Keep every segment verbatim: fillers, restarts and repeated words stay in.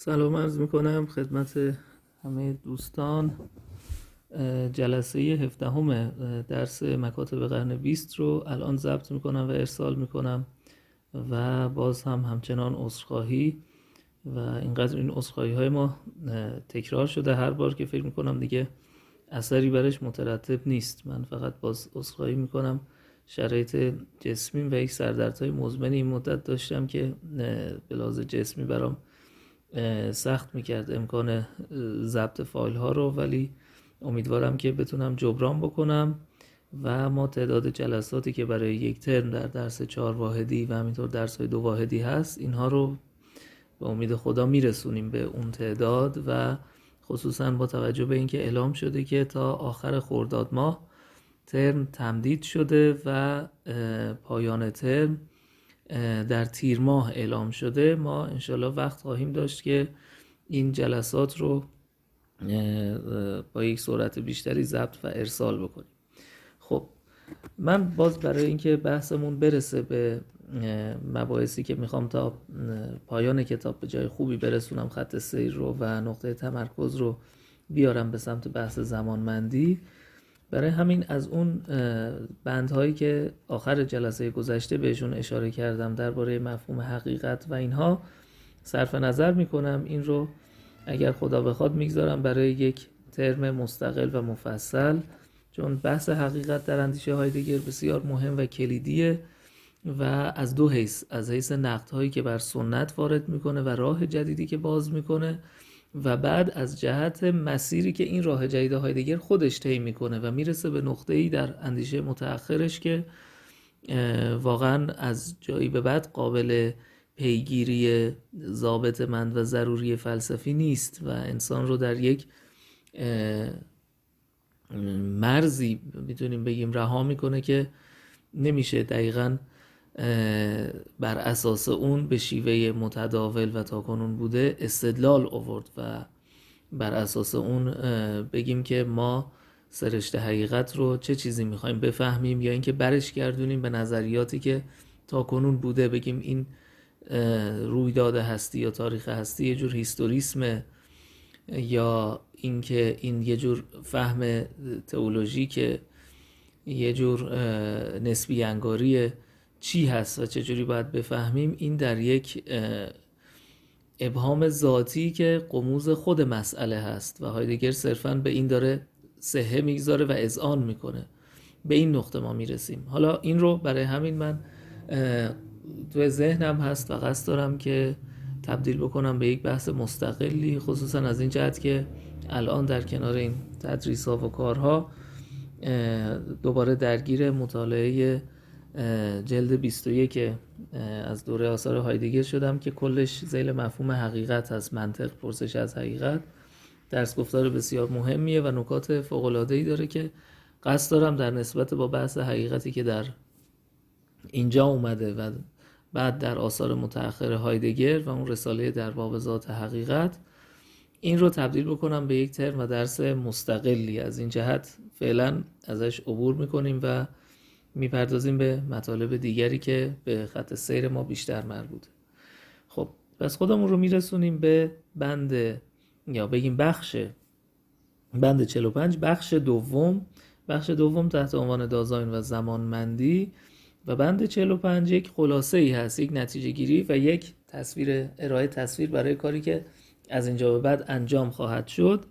سلام عرض میکنم خدمت همه دوستان. جلسه هفدهم درس مکاتب قرن بیست رو الان ضبط میکنم و ارسال میکنم و باز هم همچنان عذرخواهی و اینقدر این عذرخواهی های ما تکرار شده هر بار که فکر میکنم دیگه اثری برش مترتب نیست. من فقط باز عذرخواهی میکنم، شرایط جسمی و یک سردردهای مزمن این مدت داشتم که به لحاظ جسمی برام سخت میکرد امکان ضبط فایل ها رو، ولی امیدوارم که بتونم جبران بکنم و ما تعداد جلساتی که برای یک ترم در درس چهار واحدی و همینطور درس های دو واحدی هست اینها رو به امید خدا میرسونیم به اون تعداد، و خصوصا با توجه به اینکه اعلام شده که تا آخر خرداد ماه ترم تمدید شده و پایان ترم در تیر ماه اعلام شده، ما انشالله وقت خواهیم داشت که این جلسات رو با یک سرعت بیشتری ضبط و ارسال بکنیم. خب من باز برای اینکه بحثمون برسه به مباحثی که میخوام تا پایان کتاب به جای خوبی برسونم، خط سیر رو و نقطه تمرکز رو بیارم به سمت بحث زمانمندی، برای همین از اون بندهایی که آخر جلسه گذشته بهشون اشاره کردم درباره مفهوم حقیقت و اینها صرف نظر میکنم. این رو اگر خدا بخواد میگذارم برای یک ترم مستقل و مفصل، چون بحث حقیقت در اندیشه هایدگر بسیار مهم و کلیدیه و از دو حیث، از حیث نقدهایی که بر سنت وارد میکنه و راه جدیدی که باز میکنه، و بعد از جهت مسیری که این راه جدید هایدگر خودش طی میکنه و میرسه به نقطه‌ای در اندیشه متأخرش که واقعا از جایی به بعد قابل پیگیری ضابطمند و ضروری فلسفی نیست و انسان رو در یک مرزی میتونیم بگیم رها میکنه که نمیشه دقیقاً بر اساس اون به شیوه متداول و تاکنون بوده استدلال آورد و بر اساس اون بگیم که ما سرشت حقیقت رو چه چیزی میخوایم بفهمیم، یا اینکه برش گردونیم به نظریاتی که تاکنون بوده، بگیم این رویداد هستی یا تاریخ هستی یه جور هیستوریسمه، یا اینکه این یه جور فهم تئولوژیکه، یه جور نسبی انگاریه، چی هست و چجوری باید بفهمیم. این در یک ابهام ذاتی که غموض خود مسئله هست و هایدگر صرفاً به این داره صحه میگذاره و اذعان میکنه. به این نقطه ما میرسیم. حالا این رو برای همین من تو ذهنم هست و قصد دارم که تبدیل بکنم به یک بحث مستقلی، خصوصا از این جهت که الان در کنار این تدریس ها و کارها دوباره درگیر مطالعه جلد بیست و یک از دوره آثار هایدگر شدم که کلش ذیل مفهوم حقیقت هست، منطق، پرسش از حقیقت. درس گفتار بسیار مهمیه و نکات فوق‌العاده‌ای داره که قصد دارم در نسبت با بحث حقیقتی که در اینجا اومده و بعد در آثار متأخر هایدگر و اون رساله در باب ذات حقیقت، این رو تبدیل بکنم به یک ترم و درس مستقلی. از این جهت فعلا ازش عبور میکنیم و میپردازیم به مطالب دیگری که به خط سیر ما بیشتر مربوطه. خب پس خودمون رو میرسونیم به بند، یا بگیم بخش بند چهل و پنج، بخش دوم. بخش دوم تحت عنوان دازاین و زمانمندی، و بند چهل و پنج یک خلاصه ای هست، یک نتیجه گیری و یک تصویر، ارائه تصویر برای کاری که از اینجا به بعد انجام خواهد شد.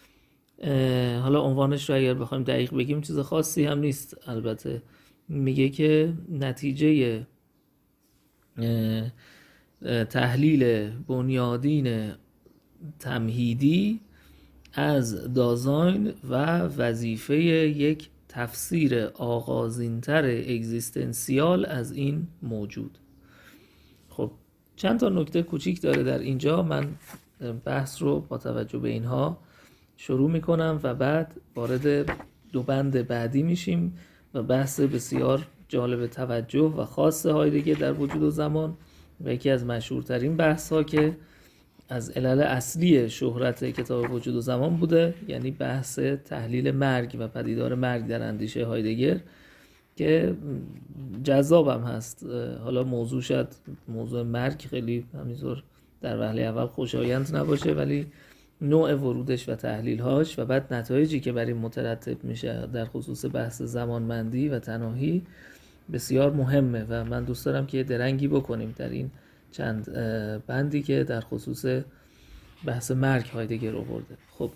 حالا عنوانش رو اگر بخوایم دقیق بگیم چیز خاصی هم نیست، البته میگه که نتیجه تحلیل بنیادین تمهیدی از دازاین و وظیفه یک تفسیر آغازینتر اگزیستنسیال از این موجود. خب چند تا نکته کوچیک داره در اینجا، من بحث رو با توجه به اینها شروع میکنم و بعد وارد دو بند بعدی میشیم و بحث بسیار جالب توجه و خاص هایدگر در وجود و زمان و یکی از مشهورترین بحث ها که از علل اصلی شهرت کتاب وجود و زمان بوده، یعنی بحث تحلیل مرگ و پدیدار مرگ در اندیشه هایدگر که جذابم هست. حالا موضوع شد موضوع مرگ خیلی همینطور در وهله اول خوشایند نباشه، ولی نوع ورودش و تحلیل‌هاش و بعد نتایجی که برای مترتب میشه در خصوص بحث زمانمندی و تناهی بسیار مهمه و من دوست دارم که درنگی بکنیم در این چند بندی که در خصوص بحث مرگ هایدگر آورده. خب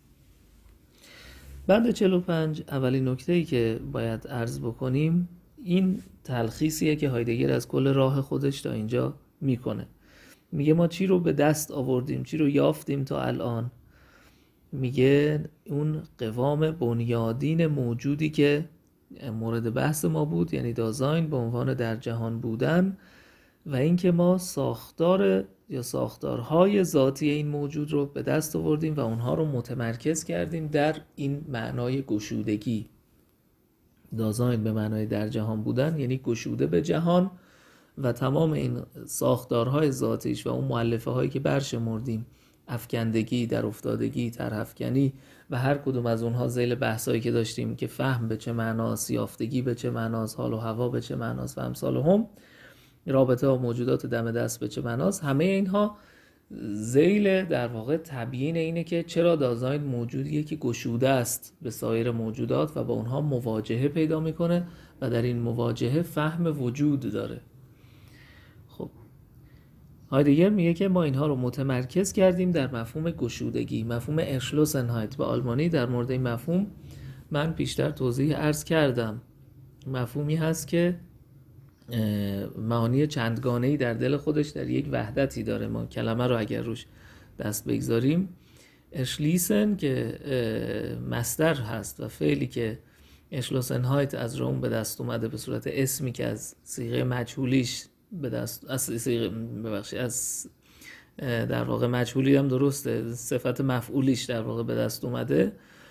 بند چهل و پنج اولین نکته‌ای که باید عرض بکنیم این تلخیصیه که هایدگر از کل راه خودش تا اینجا میکنه. میگه ما چی رو به دست آوردیم، چی رو یافتیم تا الان. میگه اون قوام بنیادین موجودی که مورد بحث ما بود، یعنی دازاین به عنوان در جهان بودن و اینکه ما ساختار یا ساختارهای ذاتی این موجود رو به دست آوردیم و اونها رو متمرکز کردیم در این معنای گشودگی. دازاین به معنای در جهان بودن یعنی گشوده به جهان و تمام این ساختارهای ذاتیش و اون مؤلفه هایی که برشمردیم، افکندگی، در افتادگی، طرح‌افکنی و هر کدوم از اونها ذیل بحثایی که داشتیم که فهم به چه معناست، یافتگی به چه معناست، حال و هوا به چه معناست و امثال هم، رابطه با موجودات دم دست به چه معناست، همه اینها ذیل در واقع تبیین اینه که چرا دازاین موجودیه که گشوده است به سایر موجودات و با اونها مواجهه پیدا میکنه و در این مواجهه فهم وجود داره. خب هایدگر میگه که ما اینها رو متمرکز کردیم در مفهوم گشودگی، مفهوم ارشلوسنهایت به آلمانی. در مورد این مفهوم من پیشتر توضیح عرض کردم. مفهومی هست که معانی چندگانه‌ای در دل خودش در یک وحدتی داره. ما کلمه رو اگر روش دست بگذاریم، ارشلیسن که مصدر هست و فعلی که ارشلوسنهایت از روم به دست اومده به صورت اسمی که از صیغه مجهولیش به دست از صیغه ببخشید از در واقع مجهولی هم درسته، صفت مفعولیش در واقع به دست اومده.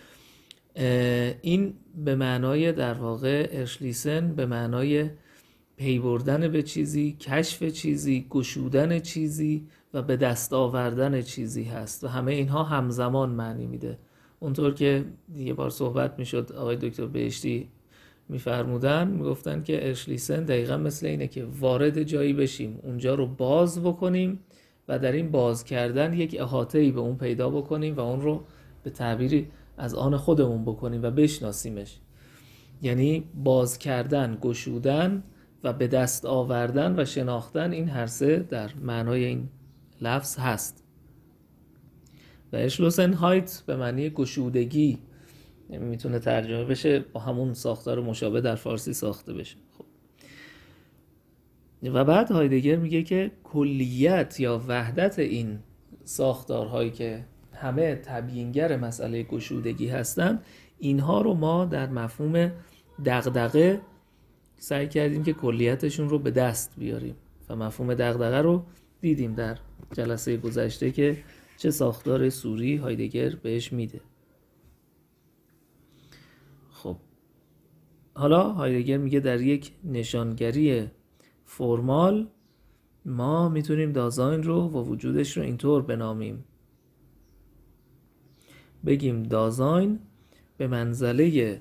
این به معنای در واقع ارشلیسن به معنای پی بردن به چیزی، کشف چیزی، گشودن چیزی و به دست آوردن چیزی هست و همه اینها همزمان معنی میده. اونطور که یه بار صحبت میشد آقای دکتر بهشتی میفرمودن، میگفتن که ارشلیسن دقیقا مثل اینه که وارد جایی بشیم، اونجا رو باز بکنیم و در این باز کردن یک احاطه‌ای به اون پیدا بکنیم و اون رو به تعبیری از آن خودمون بکنیم و بشناسیمش. یعنی باز کردن، گشودن و به دست آوردن و شناختن، این هر سه در معنای این لفظ هست. و ارشلوسنهایت به معنی گشودگی میتونه ترجمه بشه، با همون ساختار مشابه در فارسی ساخته بشه. خب و بعد هایدگر میگه که کلیت یا وحدت این ساختارهایی که همه تبیینگر مسئله گشودگی هستن، اینها رو ما در مفهوم دغدغه سعی کردیم که کلیتشون رو به دست بیاریم و مفهوم دغدغه رو دیدیم در جلسه گذشته که چه ساختار سوری هایدگر بهش میده. خب حالا هایدگر میگه در یک نشانگری فرمال ما میتونیم دازاین رو و وجودش رو اینطور بنامیم، بگیم دازاین به منزله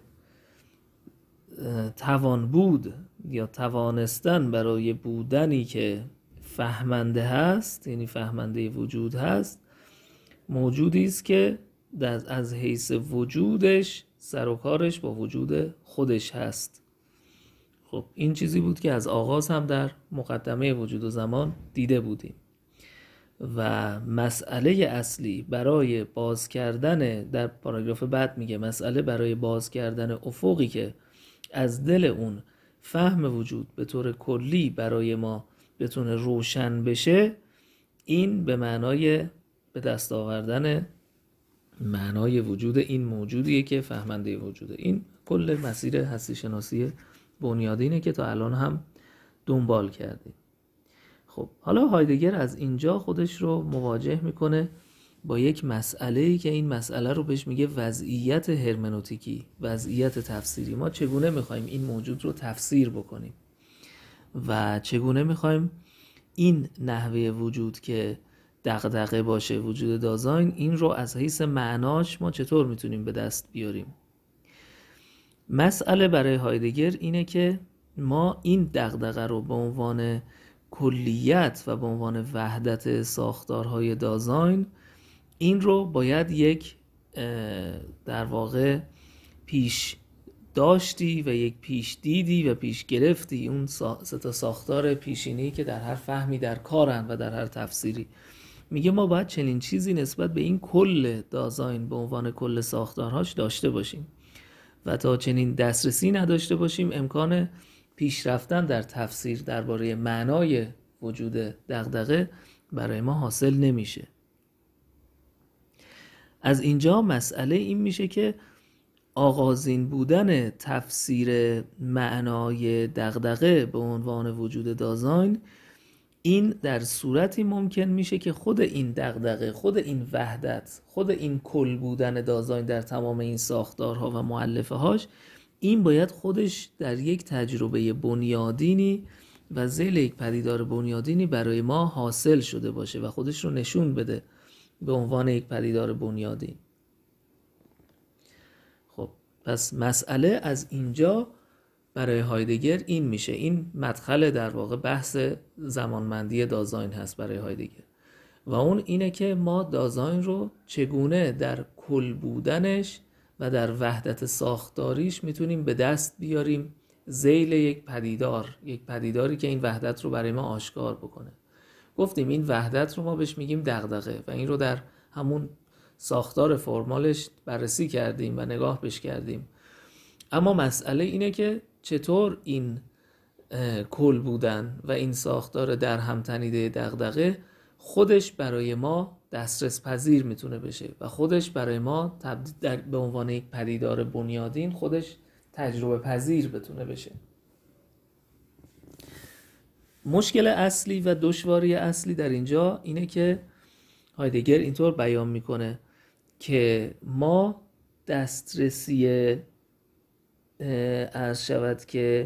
توان بود یا توانستن برای بودنی که فهمنده هست، یعنی فهمنده وجود هست، موجودی است که از حیث وجودش سر و کارش با وجود خودش هست. خب این چیزی بود که از آغاز هم در مقدمه وجود و زمان دیده بودیم و مسئله اصلی برای باز کردن، در پاراگراف بعد میگه مسئله برای باز کردن افقی که از دل اون فهم وجود به طور کلی برای ما بتونه روشن بشه، این به معنای به دست آوردن معنای وجود این موجودیه که فهمنده وجوده. این کل مسیر هستی شناسی بنیادینه که تا الان هم دنبال کردیم. خب حالا هایدگر از اینجا خودش رو مواجه میکنه با یک مسئله‌ای که این مسئله رو بهش میگه وضعیت هرمنوتیکی، وضعیت تفسیری. ما چگونه میخوایم این موجود رو تفسیر بکنیم و چگونه میخوایم این نحوه وجود که دغدغه باشه، وجود دازاین، این رو از حیث معناش ما چطور میتونیم به دست بیاریم. مسئله برای هایدگر اینه که ما این دغدغه رو به عنوان کلیت و به عنوان وحدت ساختارهای دازاین، این رو باید یک در واقع پیش داشتی و یک پیش دیدی و پیش گرفتی اون سه تا ساختار پیشینی که در هر فهمی در کارن و در هر تفسیری. میگه ما باید چنین چیزی نسبت به این کل دازاین به عنوان کل ساختارهاش داشته باشیم و تا چنین دسترسی نداشته باشیم امکان پیشرفتن در تفسیر درباره معنای وجود دغدغه برای ما حاصل نمیشه. از اینجا مسئله این میشه که آغازین بودن تفسیر معنای دغدغه به عنوان وجود دازاین، این در صورتی ممکن میشه که خود این دغدغه، خود این وحدت، خود این کل بودن دازاین در تمام این ساختارها و مؤلفه هاش، این باید خودش در یک تجربه بنیادینی و ذیل یک پدیدار بنیادینی برای ما حاصل شده باشه و خودش رو نشون بده به عنوان یک پدیدار بنیادین. خب پس مسئله از اینجا برای هایدگر این میشه، این مدخل در واقع بحث زمانمندی دازاین هست برای هایدگر و اون اینه که ما دازاین رو چگونه در کل بودنش و در وحدت ساختاریش میتونیم به دست بیاریم ذیل یک پدیدار، یک پدیداری که این وحدت رو برای ما آشکار بکنه. گفتیم این وحدت رو ما بهش میگیم دغدغه و این رو در همون ساختار فرمالش بررسی کردیم و نگاه بهش کردیم. اما مسئله اینه که چطور این کل بودن و این ساختار در هم تنیده دغدغه خودش برای ما دسترس پذیر میتونه بشه و خودش برای ما به عنوان یک پدیدار بنیادین خودش تجربه پذیر بتونه بشه. مشکل اصلی و دشواری اصلی در اینجا اینه که هایدگر اینطور بیان میکنه که ما دسترسی عرض شود که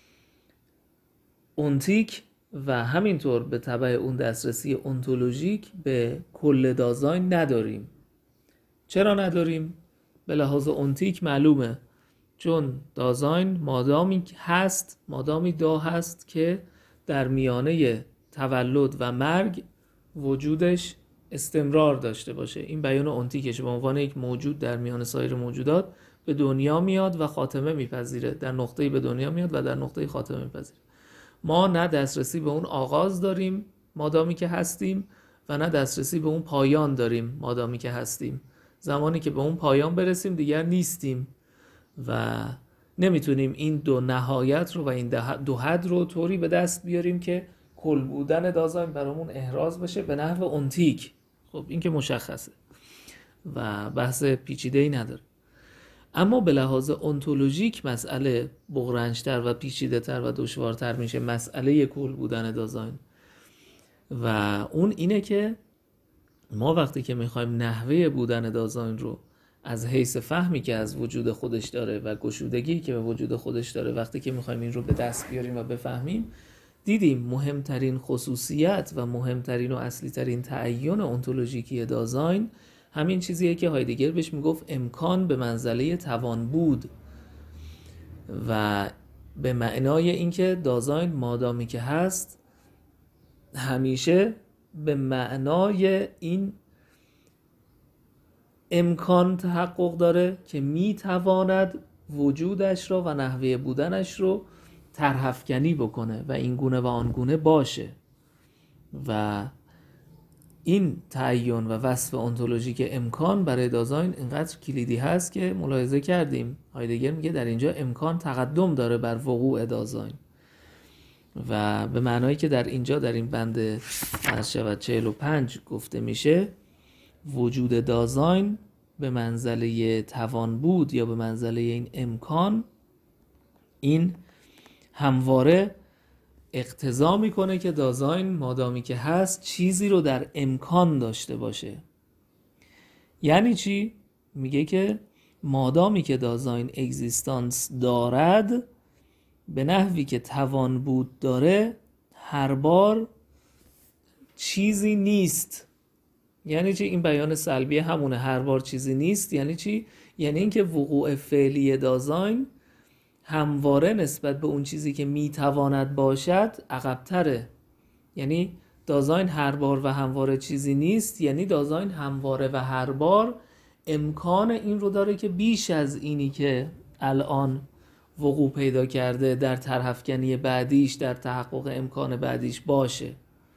اونتیک و همینطور به تبع اون دسترسی اونتولوژیک به کل دازاین نداریم. چرا نداریم؟ به لحاظ اونتیک معلومه، چون دازاین مادامی هست، مادامی دا هست که در میانه تولد و مرگ وجودش استمرار داشته باشه. این بیان اونتیکش به عنوان یک موجود در میان سایر موجودات به دنیا میاد و خاتمه میپذیره، در نقطه‌ای به دنیا میاد و در نقطه‌ای خاتمه میپذیره. ما نه دسترسی به اون آغاز داریم مادامی که هستیم و نه دسترسی به اون پایان داریم مادامی که هستیم. زمانی که به اون پایان برسیم دیگر نیستیم و نمیتونیم این دو نهایت رو و این دو حد رو طوری به دست بیاریم که کل بودن دازاین برامون احراز بشه به نحو اونتیک. خب این که مشخصه و بحث پیچیده‌ای نداره. اما به لحاظ اونتولوژیک مسئله بغرنج‌تر و پیچیده‌تر و دشوارتر میشه مسئله کل بودن دازاین و اون اینه که ما وقتی که میخوایم نحوه بودن دازاین رو از حیث فهمی که از وجود خودش داره و گشودگی که به وجود خودش داره، وقتی که میخوایم این رو به دست بیاریم و بفهمیم، دیدیم مهمترین خصوصیت و مهمترین و اصلی ترین تعین اونتولوژیکی دازاین همین چیزیه که هایدگر بهش میگفت امکان به منزله توان بود و به معنای اینکه دازاین مادامی که هست همیشه به معنای این امکان تحقق داره که میتواند وجودش رو و نحوه بودنش رو طرح‌افکنی بکنه و این گونه و آن گونه باشه و این تعین و وصف اونتولوژیک امکان برای دازاین اینقدر کلیدی هست که ملاحظه کردیم هایدگر میگه در اینجا امکان تقدم داره بر وقوع دازاین و به معنایی که در اینجا در این بند از شود چهل و پنج گفته میشه وجود دازاین به منزله توان بود یا به منزله این امکان، این همواره اقتضا میکنه که دازاین مادامی که هست چیزی رو در امکان داشته باشه. یعنی چی؟ میگه که مادامی که دازاین اگزیستانس دارد به نحوی که توان بود داره هر بار چیزی نیست. یعنی چی؟ این بیان سلبی همونه، هر بار چیزی نیست. یعنی چی؟ یعنی اینکه وقوع فعلی دازاین همواره نسبت به اون چیزی که میتواند باشد عقب‌تره یعنی دازاین هر بار و همواره چیزی نیست، یعنی دازاین همواره و هر بار امکان این رو داره که بیش از اینی که الان وقوع پیدا کرده در طرح‌افکنی بعدیش، در تحقق امکان بعدیش باشه.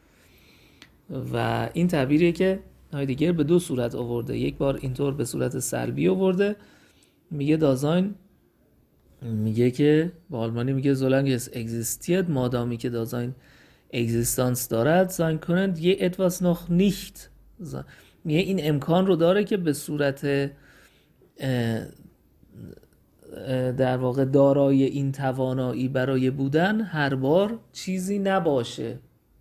و این تعبیریه که هایدگر به دو صورت آورده. یک بار اینطور به صورت سلبی آورده، میگه دازاین، میگه که به آلمانی میگه solange es existiert، مادامی که دازاین اگزیستانس دارد، sein können je etwas noch nicht، میگه این امکان رو داره که به صورت در واقع دارای این توانایی برای بودن هر بار چیزی نباشه.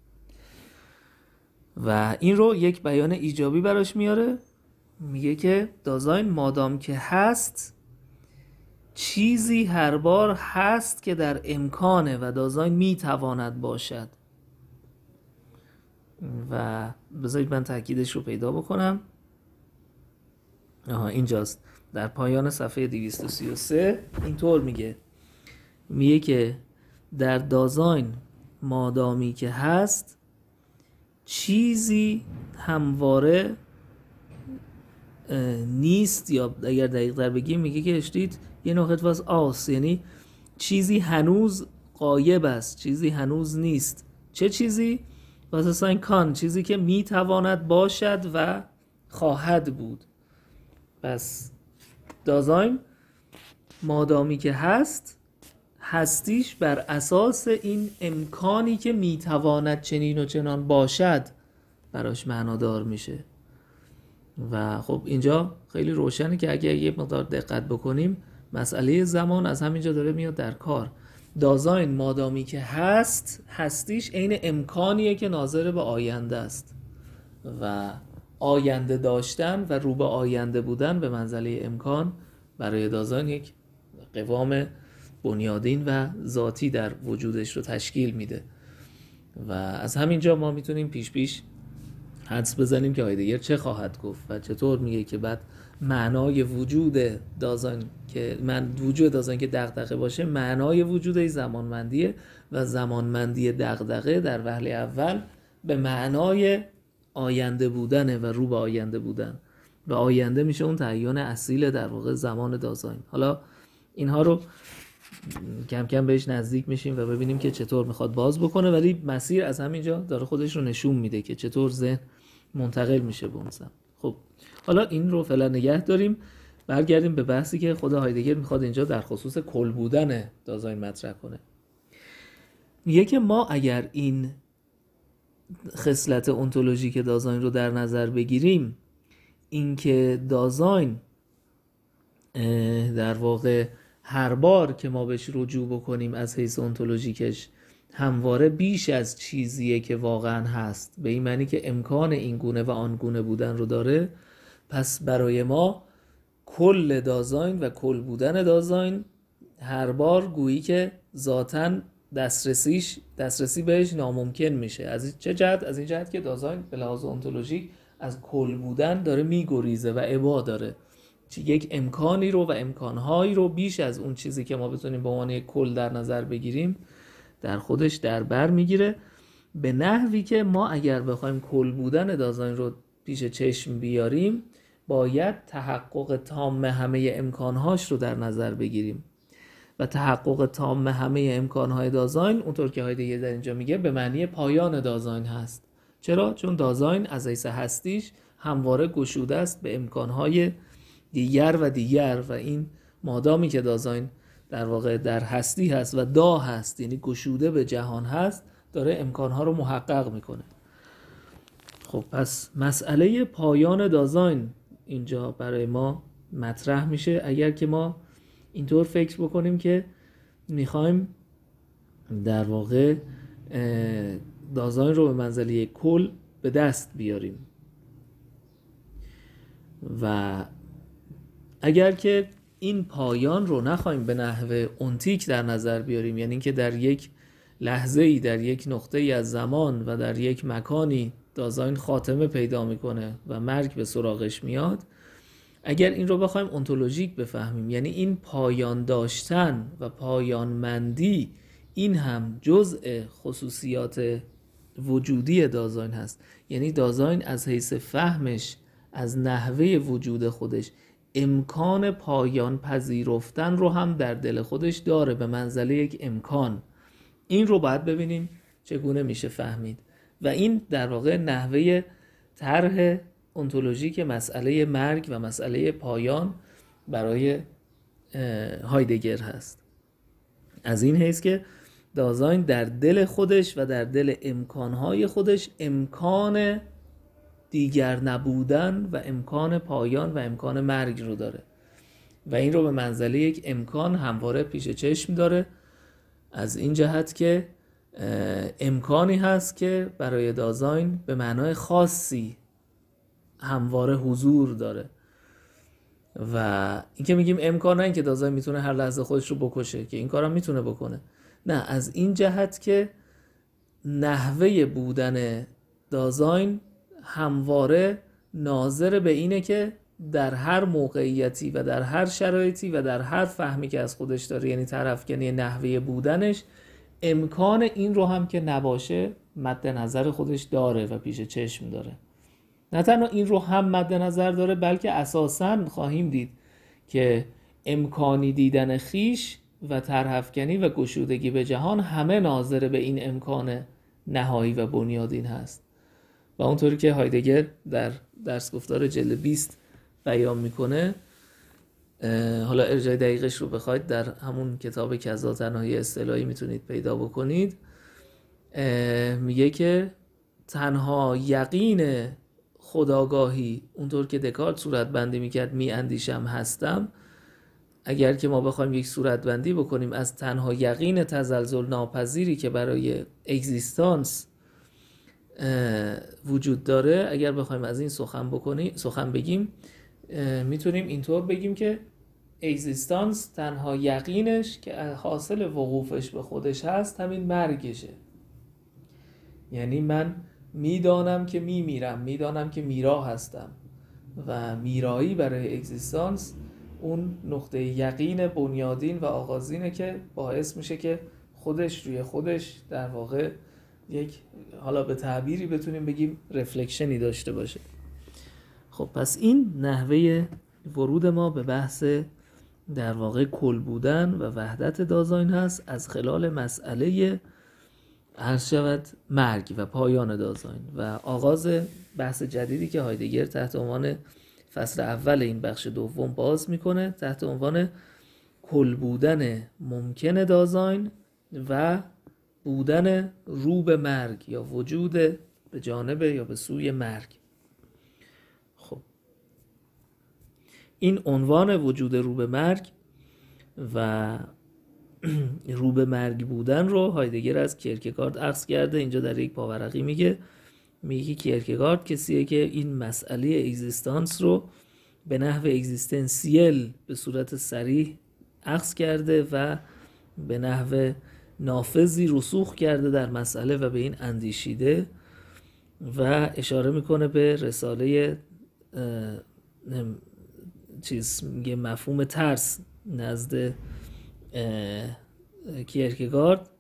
و این رو یک بیان ایجابی براش میاره، میگه که دازاین مادام که هست چیزی هر بار هست که در امکانه و دازاین میتواند باشد. و بذارید من تاکیدش رو پیدا بکنم. آها اینجاست، در پایان صفحه دویست و سی و سه اینطور میگه، میگه که در دازاین مادامی که هست چیزی همواره نیست، یا اگر دقیق در بگیم میگه که اشتید یه نوخت واس آس، یعنی چیزی هنوز غایب است، چیزی هنوز نیست. چه چیزی؟ واسه این کان، چیزی که میتواند باشد و خواهد بود. پس دازاین مادامی که هست، هستیش بر اساس این امکانی که میتواند چنین و چنان باشد براش معنادار میشه. و خب اینجا خیلی روشنه که اگر یه مقدار دقت بکنیم مسئله زمان از همینجا داره میاد در کار. دازاین مادامی که هست، هستیش عین امکانیه که ناظر به آینده است و آینده داشتن و رو به آینده بودن به منزله امکان برای دازاین یک قوام بنیادین و ذاتی در وجودش رو تشکیل میده. و از همینجا ما میتونیم پیش پیش حدس بزنیم که هایدگر چه خواهد گفت و چطور میگه که بعد معنای وجود دازاین که من وجود دازاین که دغدغه باشه، معنای وجود زمانمندیه و زمانمندی دغدغه در وهله اول به معنای آینده بودنه و رو به آینده بودن و آینده میشه اون تعیین اصیل در واقع زمان دازاین. حالا اینها رو کم کم بهش نزدیک میشیم و ببینیم که چطور میخواد باز بکنه، ولی مسیر از همینجا داره خودش رو نشون میده که چطور ذهن منتقل میشه به اون سمت. خب حالا این رو فعلا نگه داریم، برگردیم به بحثی که خود هایدگر میخواد اینجا در خصوص کل بودن دازاین مطرح کنه. میگه که ما اگر این خصلت اونتولوژیک دازاین رو در نظر بگیریم، اینکه دازاین در واقع هر بار که ما بهش رجوع بکنیم از حیث اونتولوژیکش همواره بیش از چیزیه که واقعا هست، به این معنی که امکان این گونه و آن گونه بودن رو داره، پس برای ما کل دازاین و کل بودن دازاین هر بار گویی که ذاتاً دسترسیش دسترسی بهش ناممکن میشه. از چه جهت؟ از این جهت که دازاین به لحاظ اونتولوژیک از کل بودن داره میگریزه و ابا داره، یک امکانی رو و امکانهایی رو بیش از اون چیزی که ما بتونیم به عنوان کل در نظر بگیریم در خودش در بر میگیره، به نحوی که ما اگر بخوایم کل بودن دازاین رو پیش چشم بیاریم باید تحقق تام همه امکانهاش رو در نظر بگیریم و تحقق تام همه امکانهای دازاین اونطور که هایدگر در اینجا میگه به معنی پایان دازاین هست. چرا؟ چون دازاین از حیث هستیش همواره گشوده است به امکانهای دیگر و دیگر و این مادامی که دازاین در واقع در هستی هست و دا هست، یعنی گشوده به جهان هست، داره امکانها رو محقق میکنه. خب پس مسئله پایان دازاین اینجا برای ما مطرح میشه اگر که ما اینطور فکر بکنیم که میخوایم در واقع دازاین رو به منزله کل به دست بیاریم. و اگر که این پایان رو نخوایم به نحو اونتیک در نظر بیاریم، یعنی اینکه در یک لحظه‌ای، در یک نقطه‌ای از زمان و در یک مکانی دازاین خاتمه پیدا میکنه و مرگ به سراغش میاد، اگر این رو بخوایم اونتولوژیک بفهمیم، یعنی این پایان داشتن و پایان مندی این هم جزء خصوصیات وجودی دازاین هست. یعنی دازاین از حیث فهمش از نحوه وجود خودش امکان پایان پذیرفتن رو هم در دل خودش داره به منزله یک امکان. این رو باید ببینیم چگونه میشه فهمید و این در واقع نحوه طرح ontoloژیک مسئله مرگ و مسئله پایان برای هایدگر هست. از این حیث که دازاین در دل خودش و در دل امکانهای خودش امکان دیگر نبودن و امکان پایان و امکان مرگ رو داره و این رو به منزله یک امکان همواره پیش چشم داره، از این جهت که امکانی هست که برای دازاین به معنای خاصی همواره حضور داره. و این که میگیم امکان، نه این که دازاین میتونه هر لحظه خودش رو بکشه، که این کارم میتونه بکنه، نه، از این جهت که نحوه بودن دازاین همواره ناظر به اینه که در هر موقعیتی و در هر شرایطی و در هر فهمی که از خودش داره، یعنی طرفکنی نحوه بودنش، امکان این رو هم که نباشه مد نظر خودش داره و پیش چشم داره. نه تنها این رو هم مد نظر داره، بلکه اساساً خواهیم دید که امکانی دیدن خیش و طرح‌افکنی و گشودگی به جهان همه ناظر به این امکان نهایی و بنیادین هست. و اونطوری که هایدگر در درس گفتار جلد بیست بیان میکنه، حالا ارجاع دقیقش رو بخواید در همون کتاب کذا تنهایی اصطلاحی میتونید پیدا بکنید، میگه که تنها یقین خودآگاهی، اونطور که دکارت صورت بندی میکرد می اندیشم هستم، اگر که ما بخوایم یک صورت بندی بکنیم از تنها یقین تزلزل ناپذیری که برای اگزیستانس وجود داره، اگر بخوایم از این سخن بکنیم سخن بگیم، میتونیم اینطور بگیم که اگزیستانس تنها یقینش که حاصل وقوفش به خودش هست همین مرگشه. یعنی من میدانم که میمیرم، میدانم که میرا هستم و میرایی برای اگزیستانس اون نقطه یقین بنیادین و آغازینه که باعث میشه که خودش روی خودش در واقع یک، حالا به تعبیری بتونیم بگیم رفلکشنی داشته باشه. خب پس این نحوه ورود ما به بحث در واقع کل بودن و وحدت دازاین هست از خلال مسئله عرض شود مرگ و پایان دازاین و آغاز بحث جدیدی که هایدگر تحت عنوان فصل اول این بخش دوم باز میکنه تحت عنوان کل بودن ممکن دازاین و بودن رو به مرگ یا وجود به جانب یا به سوی مرگ. خب این عنوان وجود رو به مرگ و رو به مرگ بودن رو هایدگر از کیرکگارد اخذ کرده. اینجا در یک پاورقی میگه میگه کیرکگارد کسیه که این مسئله اگزیستانس رو به نحو اگزیستنسیل به صورت صریح اخذ کرده و به نحو نافذی رسوخ کرده در مسئله و به این اندیشیده و اشاره میکنه به رساله چیز میگه مفهوم ترس نزد کیرکگارد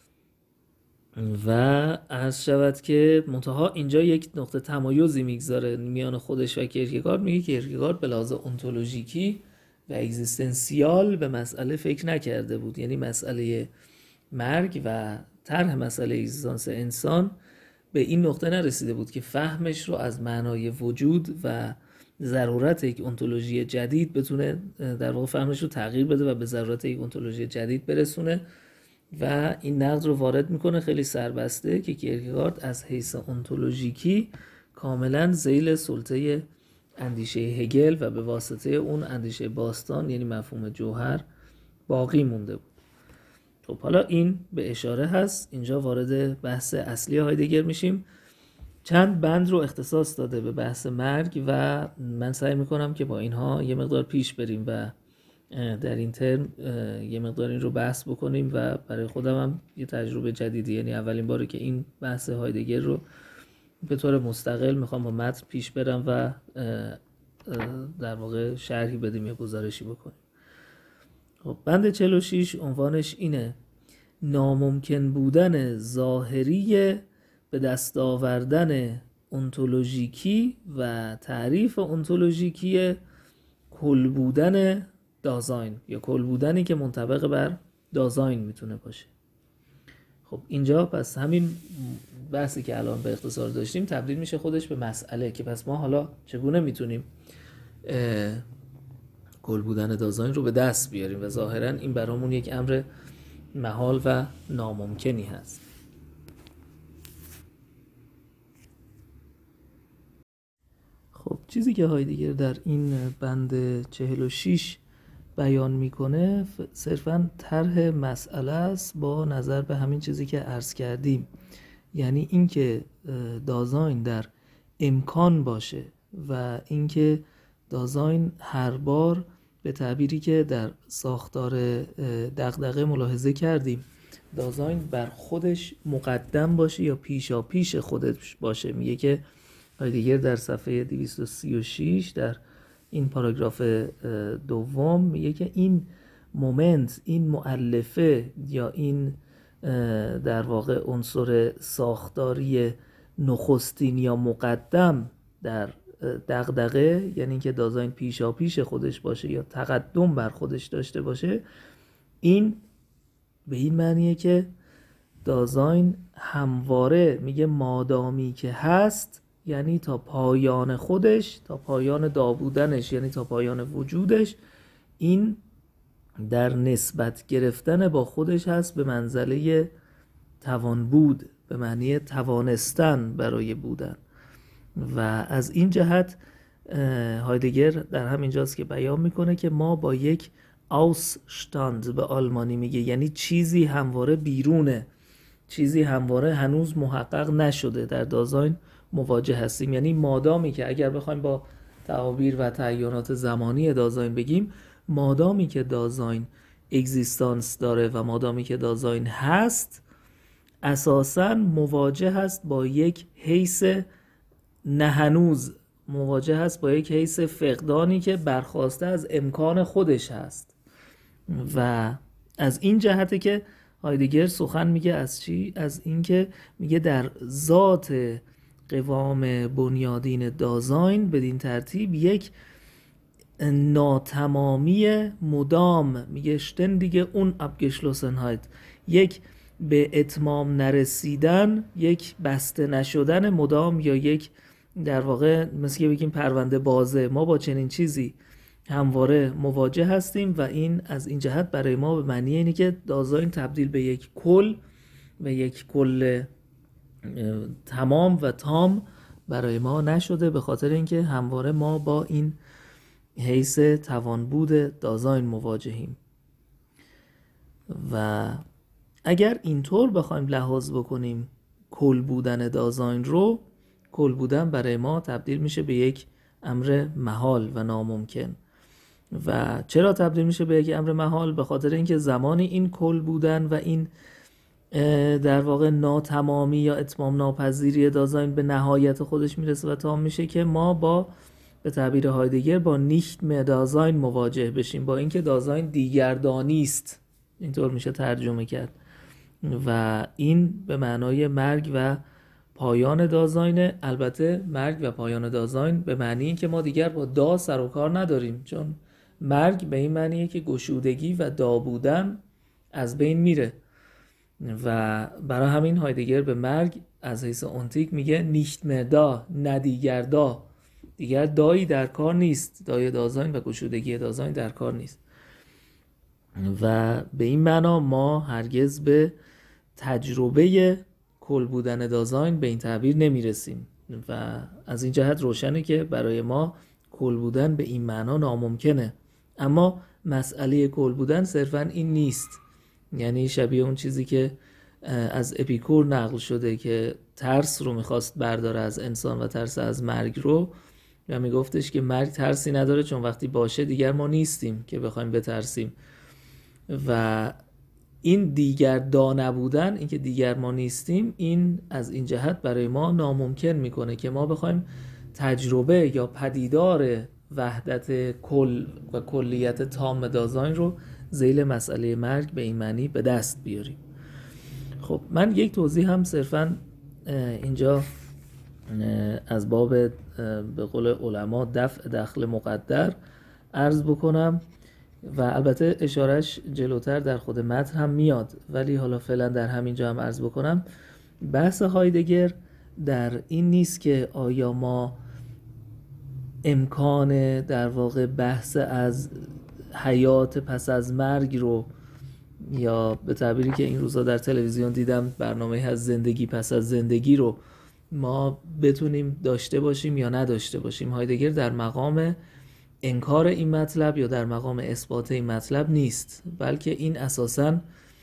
و عرض شود که منتها اینجا یک نقطه تمایزی میگذاره میان خودش و کیرکگارد. میگه کیرکگارد به لحاظ ontoloژیکی و اگزیستنسیال به مسئله فکر نکرده بود، یعنی مسئله مرگ و طرح مسئله اگزیستانس انسان به این نقطه نرسیده بود که فهمش رو از معنای وجود و ضرورت یک ontoloژی جدید بتونه در واقع فهمش رو تغییر بده و به ضرورت یک ontoloژی جدید برسونه و این نقد رو وارد میکنه خیلی سربسته که کیرکگارد از حیث ontoloژیکی کاملا ذیل سلطه اندیشه هگل و به واسطه اون اندیشه باستان یعنی مفهوم جوهر باقی مونده بود. خب حالا این به اشاره هست. اینجا وارد بحث اصلی هایدگر میشیم. چند بند رو اختصاص داده به بحث مرگ و من سعی میکنم که با اینها یه مقدار پیش بریم و در این ترم یه مقدار این رو بحث بکنیم و برای خودم هم یه تجربه جدیدی، یعنی اولین باره که این بحث هایدگر رو به طور مستقل میخوام با متن پیش برم و در واقع شرحی بدیم یا گزارشی بکنیم. خب بند چهل و شش عنوانش اینه: ناممکن بودن ظاهری به دست آوردن ontoloژیکی و تعریف ontoloژیکی کل بودن دازاین یا کل بودنی که منطبق بر دازاین میتونه باشه. خب اینجا پس همین بحثی که الان به اختصار داشتیم تبدیل میشه خودش به مسئله که پس ما حالا چگونه میتونیم کل بودن دازاین رو به دست بیاریم و ظاهرا این برامون یک امر محال و ناممکنی هست. خب چیزی که هایدگر در این بند چهل و شش بیان میکنه صرفاً طرح مسئله است با نظر به همین چیزی که عرض کردیم، یعنی اینکه دازاین در امکان باشه و اینکه دازاین هر بار به تعبیری که در ساختار دغدغه ملاحظه کردیم دازاین بر خودش مقدم باشه یا پیشا پیش خودش باشه. میگه که هایدگر در صفحه دویست و سی و شش در این پاراگراف دوم میگه که این مومنت، این مؤلفه یا این در واقع عنصر ساختاری نخستین یا مقدم در دغدغه، یعنی که دازاین پیشا پیش خودش باشه یا تقدم بر خودش داشته باشه، این به این معنیه که دازاین همواره میگه مادامی که هست، یعنی تا پایان خودش، تا پایان دابودنش، یعنی تا پایان وجودش، این در نسبت گرفتن با خودش هست به منزله توان بود، به معنی توانستن برای بودن. و از این جهت هایدگر در همین جاست که بیان میکنه که ما با یک Ausstand به آلمانی میگه، یعنی چیزی همواره بیرونه، چیزی همواره هنوز محقق نشده در دازاین مواجه هستیم. یعنی مادامی که اگر بخوایم با تعابیر و تعیینات زمانی دازاین بگیم، مادامی که دازاین اگزیستانس داره و مادامی که دازاین هست، اساساً مواجه هست با یک حیث نه هنوز، مواجه هست با یک حیث فقدانی که برخواسته از امکان خودش هست. و از این جهته که هایدگر سخن میگه از چی؟ از اینکه میگه در ذات قوام بنیادین دازاین بدین ترتیب یک ناتمامی مدام، میگه ständige Unabgeschlossenheit، یک به اتمام نرسیدن، یک بسته نشدن مدام، یا یک در واقع مثل که بگیم پرونده بازه. ما با چنین چیزی همواره مواجه هستیم و این از این جهت برای ما به معنی اینه که دازاین تبدیل به یک کل و یک کل تمام و تام برای ما نشده، به خاطر اینکه همواره ما با این حیث توانبود دازاین مواجهیم. و اگر اینطور بخوایم لحاظ بکنیم کل بودن دازاین رو، کل بودن برای ما تبدیل میشه به یک امر محال و ناممکن. و چرا تبدیل میشه به یک امر محال؟ به خاطر اینکه زمانی این کل بودن و این در واقع ناتمامی یا اتمام ناپذیری دازاین به نهایت خودش میرسه و تام میشه که ما با به تعبیر هایدگر با نیشت مه دازاین مواجه بشیم، با اینکه دازاین دیگردانی است، اینطور میشه ترجمه کرد. و این به معنای مرگ و پایان دازاین. البته مرگ و پایان دازاین به معنی این که ما دیگر با دا سر و کار نداریم، چون مرگ به این معنیه که گشودگی و دا بودن از بین میره. و برای همین هایدگر به مرگ از حیث اونتیک میگه نیشت مه دا، نه دیگر دا، دیگر دایی در کار نیست، دای دازاین و گشودگی دازاین در کار نیست. و به این معنا ما هرگز به تجربه کل بودن دازاین به این تعبیر نمیرسیم و از این جهت روشنه که برای ما کل بودن به این معنا ناممکنه. اما مسئله کل بودن صرفاً این نیست، یعنی شبیه اون چیزی که از اپیکور نقل شده که ترس رو میخواست برداره از انسان و ترس از مرگ رو، و میگفتش که مرگ ترسی نداره چون وقتی باشه دیگر ما نیستیم که بخوایم بترسیم. و این دیگر دا نبودن، این که دیگر ما نیستیم، این از این جهت برای ما ناممکن میکنه که ما بخوایم تجربه یا پدیدار وحدت کل و کلیت تام دازاین رو ذیل مسئله مرگ به این معنی به دست بیاریم. خب من یک توضیح هم صرفاً اینجا از باب به قول علما دفع دخل مقدر عرض بکنم و البته اشارش جلوتر در خود متن هم میاد، ولی حالا فعلا در همینجا هم عرض بکنم. بحث هایدگر در این نیست که آیا ما امکان در واقع بحث از حیات پس از مرگ رو، یا به تعبیری که این روزا در تلویزیون دیدم برنامه از زندگی پس از زندگی رو ما بتونیم داشته باشیم یا نداشته باشیم. هایدگر در مقام انکار این مطلب یا در مقام اثبات این مطلب نیست، بلکه این اساساً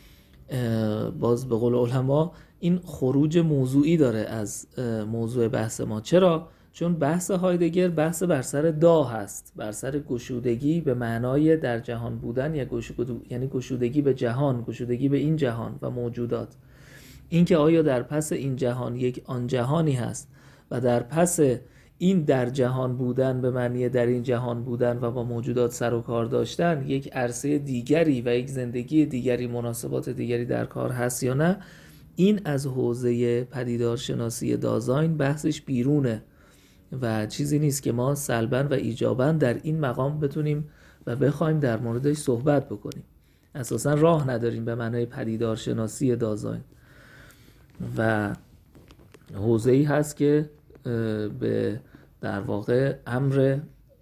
باز به قول علما این خروج موضوعی داره از موضوع بحث ما. چرا؟ چون بحث هایدگر بحث بر سر دا هست، بر سر گشودگی به معنای در جهان بودن، یا یعنی گشودگی به جهان، گشودگی به این جهان و موجودات. این که آیا در پس این جهان یک آن جهانی هست و در پس این در جهان بودن به معنی در این جهان بودن و با موجودات سر و کار داشتن یک عرصه دیگری و یک زندگی دیگری، مناسبات دیگری در کار هست یا نه، این از حوزه پدیدارشناسی دازاین بحثش بیرونه و چیزی نیست که ما سلباً و ایجاباً در این مقام بتونیم و بخوایم در موردش صحبت بکنیم. اساساً راه نداریم به معنای پدیدارشناسی دازاین و حوزه‌ای هست که به در واقع امر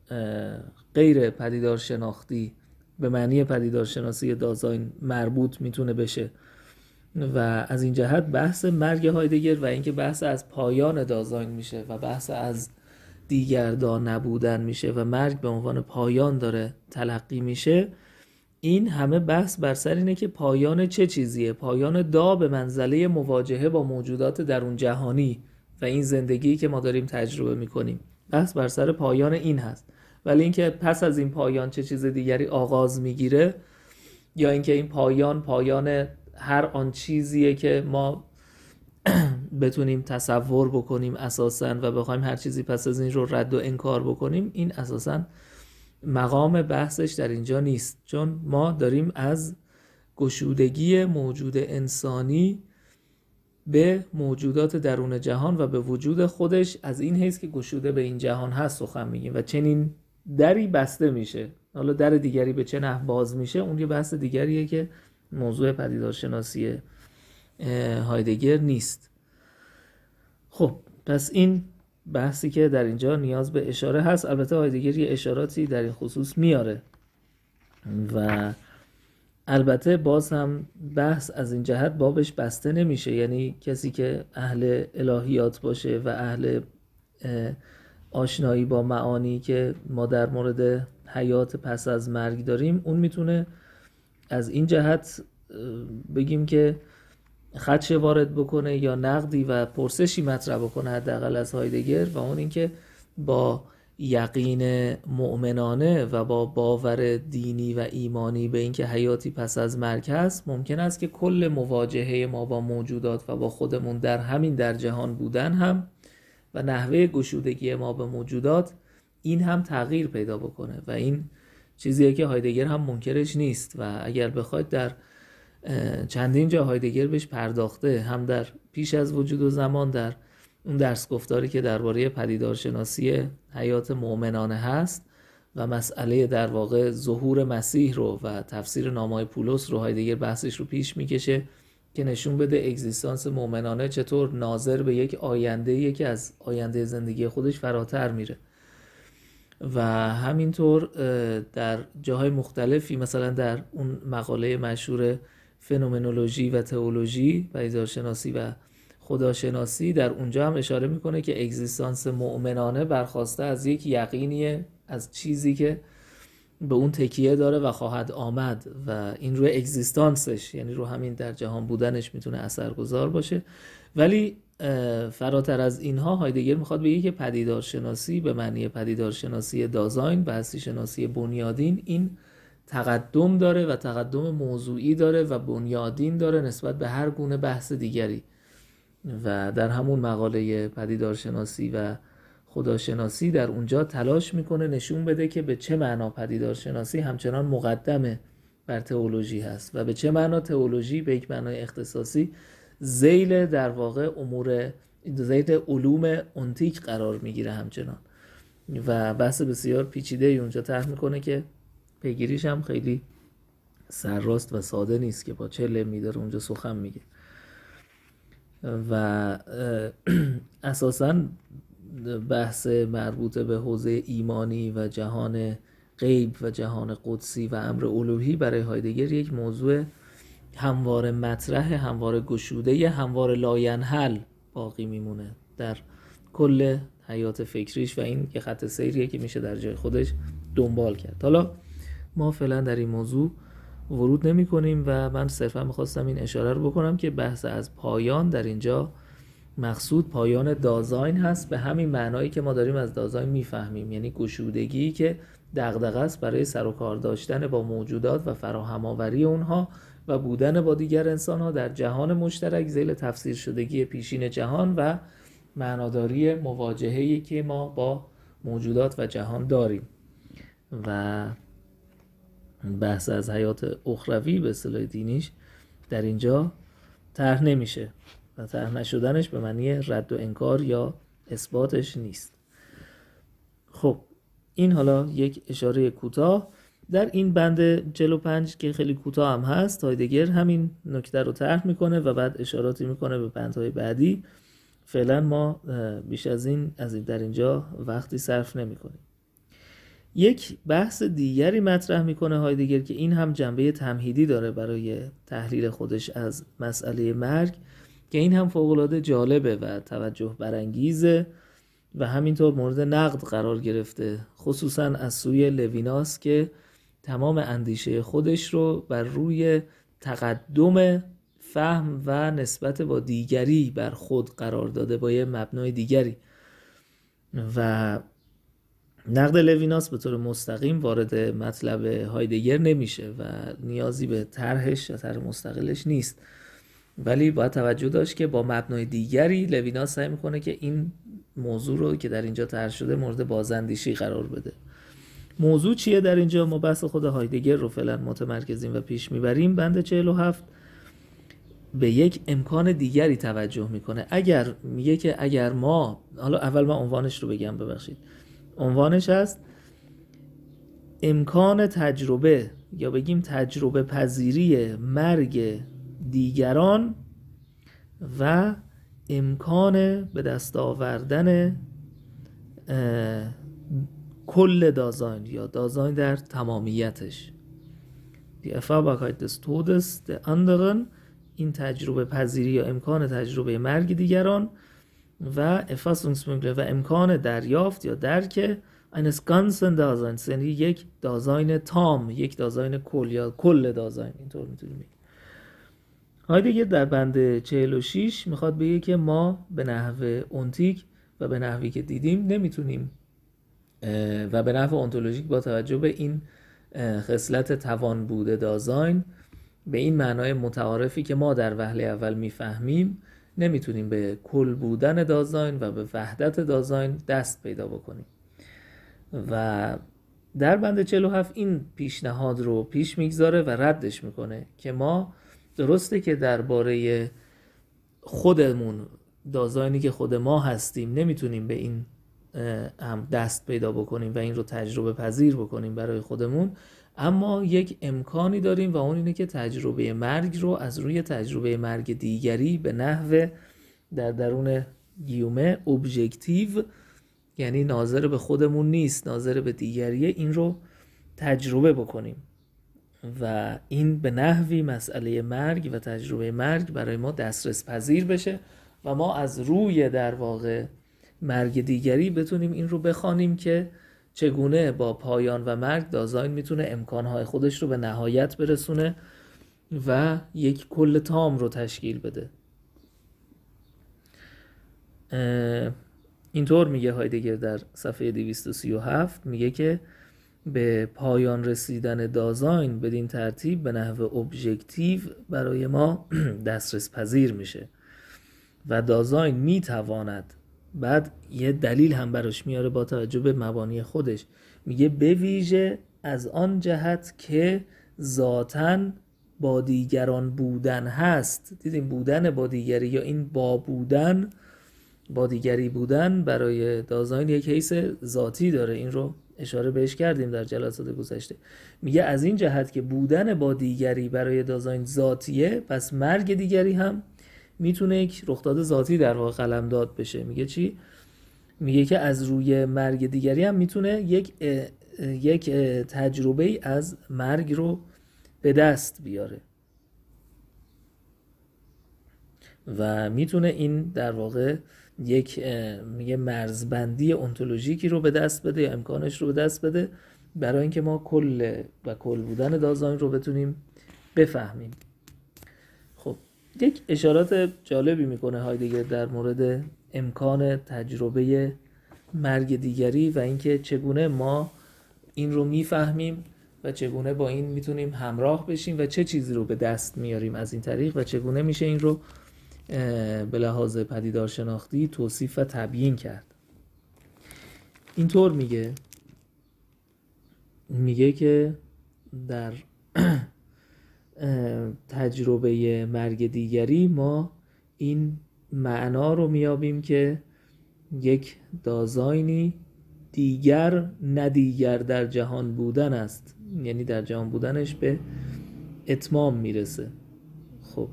غیر پدیدار شناختی به معنی پدیدار شناسی دازاین مربوط میتونه بشه. و از این جهت بحث مرگ هایدگر و اینکه بحث از پایان دازاین میشه و بحث از دیگردا نبودن میشه و مرگ به عنوان پایان داره تلقی میشه، این همه بحث بر سر اینه که پایان چه چیزیه؟ پایان دا به منزله مواجهه با موجودات درون جهانی و این زندگی که ما داریم تجربه میکنیم. بحث بر سر پایان این هست. ولی اینکه پس از این پایان چه چیز دیگری آغاز میگیره، یا اینکه این پایان پایان هر آن چیزیه که ما بتونیم تصور بکنیم اساساً و بخوایم هر چیزی پس از این رو رد و انکار بکنیم، این اساساً مقام بحثش در اینجا نیست. چون ما داریم از گشودگی موجود انسانی به موجودات درون جهان و به وجود خودش از این حیث که گشوده به این جهان هست سخن میگیم و چنین دری بسته میشه. حالا در دیگری به چه نحو باز میشه اون یه بحث دیگریه که موضوع پدیدارشناسی هایدگر نیست. خب پس این بحثی که در اینجا نیاز به اشاره هست. البته هایدگر یه اشاراتی در این خصوص میاره و البته باز هم بحث از این جهت بابش بسته نمیشه. یعنی کسی که اهل الهیات باشه و اهل آشنایی با معانی که ما در مورد حیات پس از مرگ داریم، اون میتونه از این جهت بگیم که خدشه وارد بکنه یا نقدی و پرسشی مطرح بکنه حداقل از هایدگر، و اون اینکه با یقین مؤمنانه و با باور دینی و ایمانی به اینکه حیاتی پس از مرگ هست، ممکن است که کل مواجهه ما با موجودات و با خودمون در همین در جهان بودن هم و نحوه گشودگی ما به موجودات این هم تغییر پیدا بکنه و این چیزیه که هایدگر هم منکرش نیست و اگر بخواید در چندین جا هایدگر بهش پرداخته، هم در پیش از وجود و زمان در اون درس گفتاری که درباره پدیدارشناسی حیات مؤمنانه هست و مسئله در واقع ظهور مسیح رو و تفسیر نامه‌های پولس رو هایدگر بحثش رو پیش میکشه که نشون بده اگزیستانس مؤمنانه چطور ناظر به یک آینده‌ایه که از آینده زندگی خودش فراتر میره. و همینطور در جاهای مختلفی، مثلا در اون مقاله مشهور فنومنولوژی و تئولوژی، پدیدارشناسی و خداشناسی، در اونجا هم اشاره میکنه که اگزیستانس مؤمنانه برخواسته از یک یقینیه، از چیزی که به اون تکیه داره و خواهد آمد و این روی اگزیستانسش، یعنی رو همین در جهان بودنش میتونه اثرگذار باشه. ولی فراتر از اینها هایدگر میخواد بگه که پدیدارشناسی به معنی پدیدارشناسی دازاین، بحثی شناسی بنیادین، این تقدم داره و تقدم موضوعی داره و بنیادین داره نسبت به هر گونه بحث دیگری. و در همون مقاله پدیدارشناسی و خداشناسی در اونجا تلاش میکنه نشون بده که به چه معنا پدیدارشناسی همچنان مقدمه بر تئولوژی هست و به چه معنا تئولوژی به یک معنای اختصاصی ذیل در واقع امور زید علوم اونتیک قرار میگیره همچنان و بحث بسیار پیچیده ای اونجا طرح میکنه که پیگیریش هم خیلی سرراست و ساده نیست که با چه علمی داره اونجا سخن میگه. و اساساً بحث مربوط به حوزه ایمانی و جهان غیب و جهان قدسی و امر الوهی برای هایدگر یک موضوع همواره مطرح، همواره گشوده، همواره لاینحل باقی میمونه در کل حیات فکریش و این که خط سیریه که میشه در جای خودش دنبال کرد. حالا ما فعلا در این موضوع ورود نمی کنیم و من صرفا میخواستم این اشاره رو بکنم که بحث از پایان در اینجا مقصود پایان دازاین هست به همین معنایی که ما داریم از دازاین میفهمیم، یعنی گشودگی که دغدغه است برای سر و کار داشتن با موجودات و فراهم آوری اونها و بودن با دیگر انسان‌ها در جهان مشترک ذیل تفسیر شدگی پیشین جهان و معناداری مواجهه‌ای که ما با موجودات و جهان داریم. و بحث از حیات اخروی به اصطلاح دینیش در اینجا طرح نمیشه و طرح نشدنش به معنی رد و انکار یا اثباتش نیست. خب این حالا یک اشاره کوتاه در این بند چهل و پنج که خیلی کوتاه هم هست. هایدگر همین نکته رو طرح میکنه و بعد اشاراتی میکنه به بندهای بعدی. فعلا ما بیش از این از این در اینجا وقتی صرف نمیکنیم. یک بحث دیگری مطرح میکنه هایدگر که این هم جنبه تمهیدی داره برای تحلیل خودش از مسئله مرگ که این هم فوق‌العاده جالبه و توجه برانگیزه و همینطور مورد نقد قرار گرفته، خصوصا از سوی لویناس که تمام اندیشه خودش رو بر روی تقدم فهم و نسبت با دیگری بر خود قرار داده با یه مبنای دیگری و نقد لویناس به طور مستقیم وارد مطلب هایدگر نمیشه و نیازی به طرحش یا طرح مستقلش نیست، ولی باید توجه داشت که با مبنای دیگری لویناس سعی میکنه که این موضوع رو که در اینجا طرح شده مورد بازاندیشی قرار بده. موضوع چیه در اینجا؟ ما بحث خود هایدگر رو فعلا متمرکزیم و پیش میبریم. بند چهل و هفت به یک امکان دیگری توجه میکنه. اگر میگه که اگر ما، حالا اول من عنوانش رو بگم، ببخشید، عنوانش هست امکان تجربه یا بگیم تجربه پذیری مرگ دیگران و امکان به دست آوردن کل دازاین یا دازاین در تمامیتش. Die Erfahrbarkeit des Todes der anderen، این تجربه پذیری یا امکان تجربه مرگ دیگران و Erfassungsmöglichkeit و امکان دریافت یا درک eines ganzen Daseins، یعنی یک دازاین تام، یک دازاین کل یا کل دازاین، اینطور میتونیم بگیم. هایدگر در بند چهل و شش میخواد بگه که ما به نحو اونتیک و به نحوی که دیدیم نمیتونیم و به نحو اونتولوژیک با توجه به این خصلت توان بوده دازاین به این معنای متعارفی که ما در وهله اول میفهمیم نمیتونیم به کل بودن دازاین و به وحدت دازاین دست پیدا بکنیم. و در بند چهل و هفت این پیشنهاد رو پیش میگذاره و ردش میکنه که ما درسته که درباره خودمون دازاینی که خود ما هستیم نمیتونیم به این هم دست پیدا بکنیم و این رو تجربه پذیر بکنیم برای خودمون، اما یک امکانی داریم و اون اینه که تجربه مرگ رو از روی تجربه مرگ دیگری به نحو در درون گیومه ابژکتیو، یعنی ناظر به خودمون نیست، ناظر به دیگریه، این رو تجربه بکنیم و این به نحوی مسئله مرگ و تجربه مرگ برای ما دسترس پذیر بشه و ما از روی در واقع مرگ دیگری بتونیم این رو بخوانیم که چگونه با پایان و مرگ دازاین میتونه امکانهای خودش رو به نهایت برسونه و یک کل تام رو تشکیل بده. اینطور میگه هایدگر در صفحه دویست و سی و هفت، میگه که به پایان رسیدن دازاین بدین ترتیب به نحو ابژکتیو برای ما دسترس پذیر میشه و دازاین میتواند، بعد یه دلیل هم براش میاره با توجه به مبانی خودش، میگه به ویژه از آن جهت که ذاتاً با دیگران بودن هست. دیدیم بودن با دیگری یا این با بودن با دیگری بودن برای دازاین یک حیث ذاتی داره. این رو اشاره بهش کردیم در جلسات گذشته. میگه از این جهت که بودن با دیگری برای دازاین ذاتیه، پس مرگ دیگری هم میتونه یک رخداد ذاتی در واقع قلمداد بشه. میگه چی؟ میگه که از روی مرگ دیگری هم میتونه یک یک تجربه از مرگ رو به دست بیاره و میتونه این در واقع یک میگه مرزبندی انتولوژیکی رو به دست بده یا امکانش رو به دست بده برای اینکه ما کل و کل بودن دازاین رو بتونیم بفهمیم. خب یک اشارات جالبی میکنه هایدگر در مورد امکان تجربه مرگ دیگری و اینکه چگونه ما این رو میفهمیم و چگونه با این میتونیم همراه بشیم و چه چیزی رو به دست میاریم از این طریق و چگونه میشه این رو به لحاظ پدیدارشناختی توصیف و تبیین کرد. اینطور میگه میگه که در تجربه مرگ دیگری ما این معنا رو میابیم که یک دازاینی دیگر نه دیگر در جهان بودن است، یعنی در جهان بودنش به اتمام میرسه. خب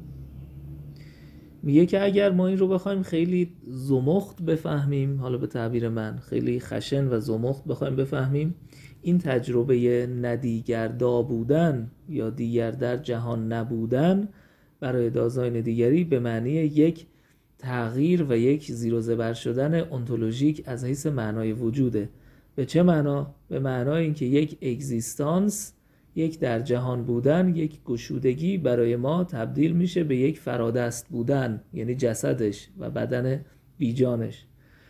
میگه که اگر ما این رو بخوایم خیلی زمخت بفهمیم، حالا به تعبیر من خیلی خشن و زمخت بخوایم بفهمیم، این تجربه ندیگردا بودن یا دیگر در جهان نبودن برای دازاین دیگری به معنی یک تغییر و یک زیر و زبر شدن انتولوژیک از حیث معنای وجوده. به چه معنا؟ به معنای اینکه یک اگزیستانس، یک در جهان بودن، یک گشودگی برای ما تبدیل میشه به یک فرادست بودن، یعنی جسدش و بدن بیجانش.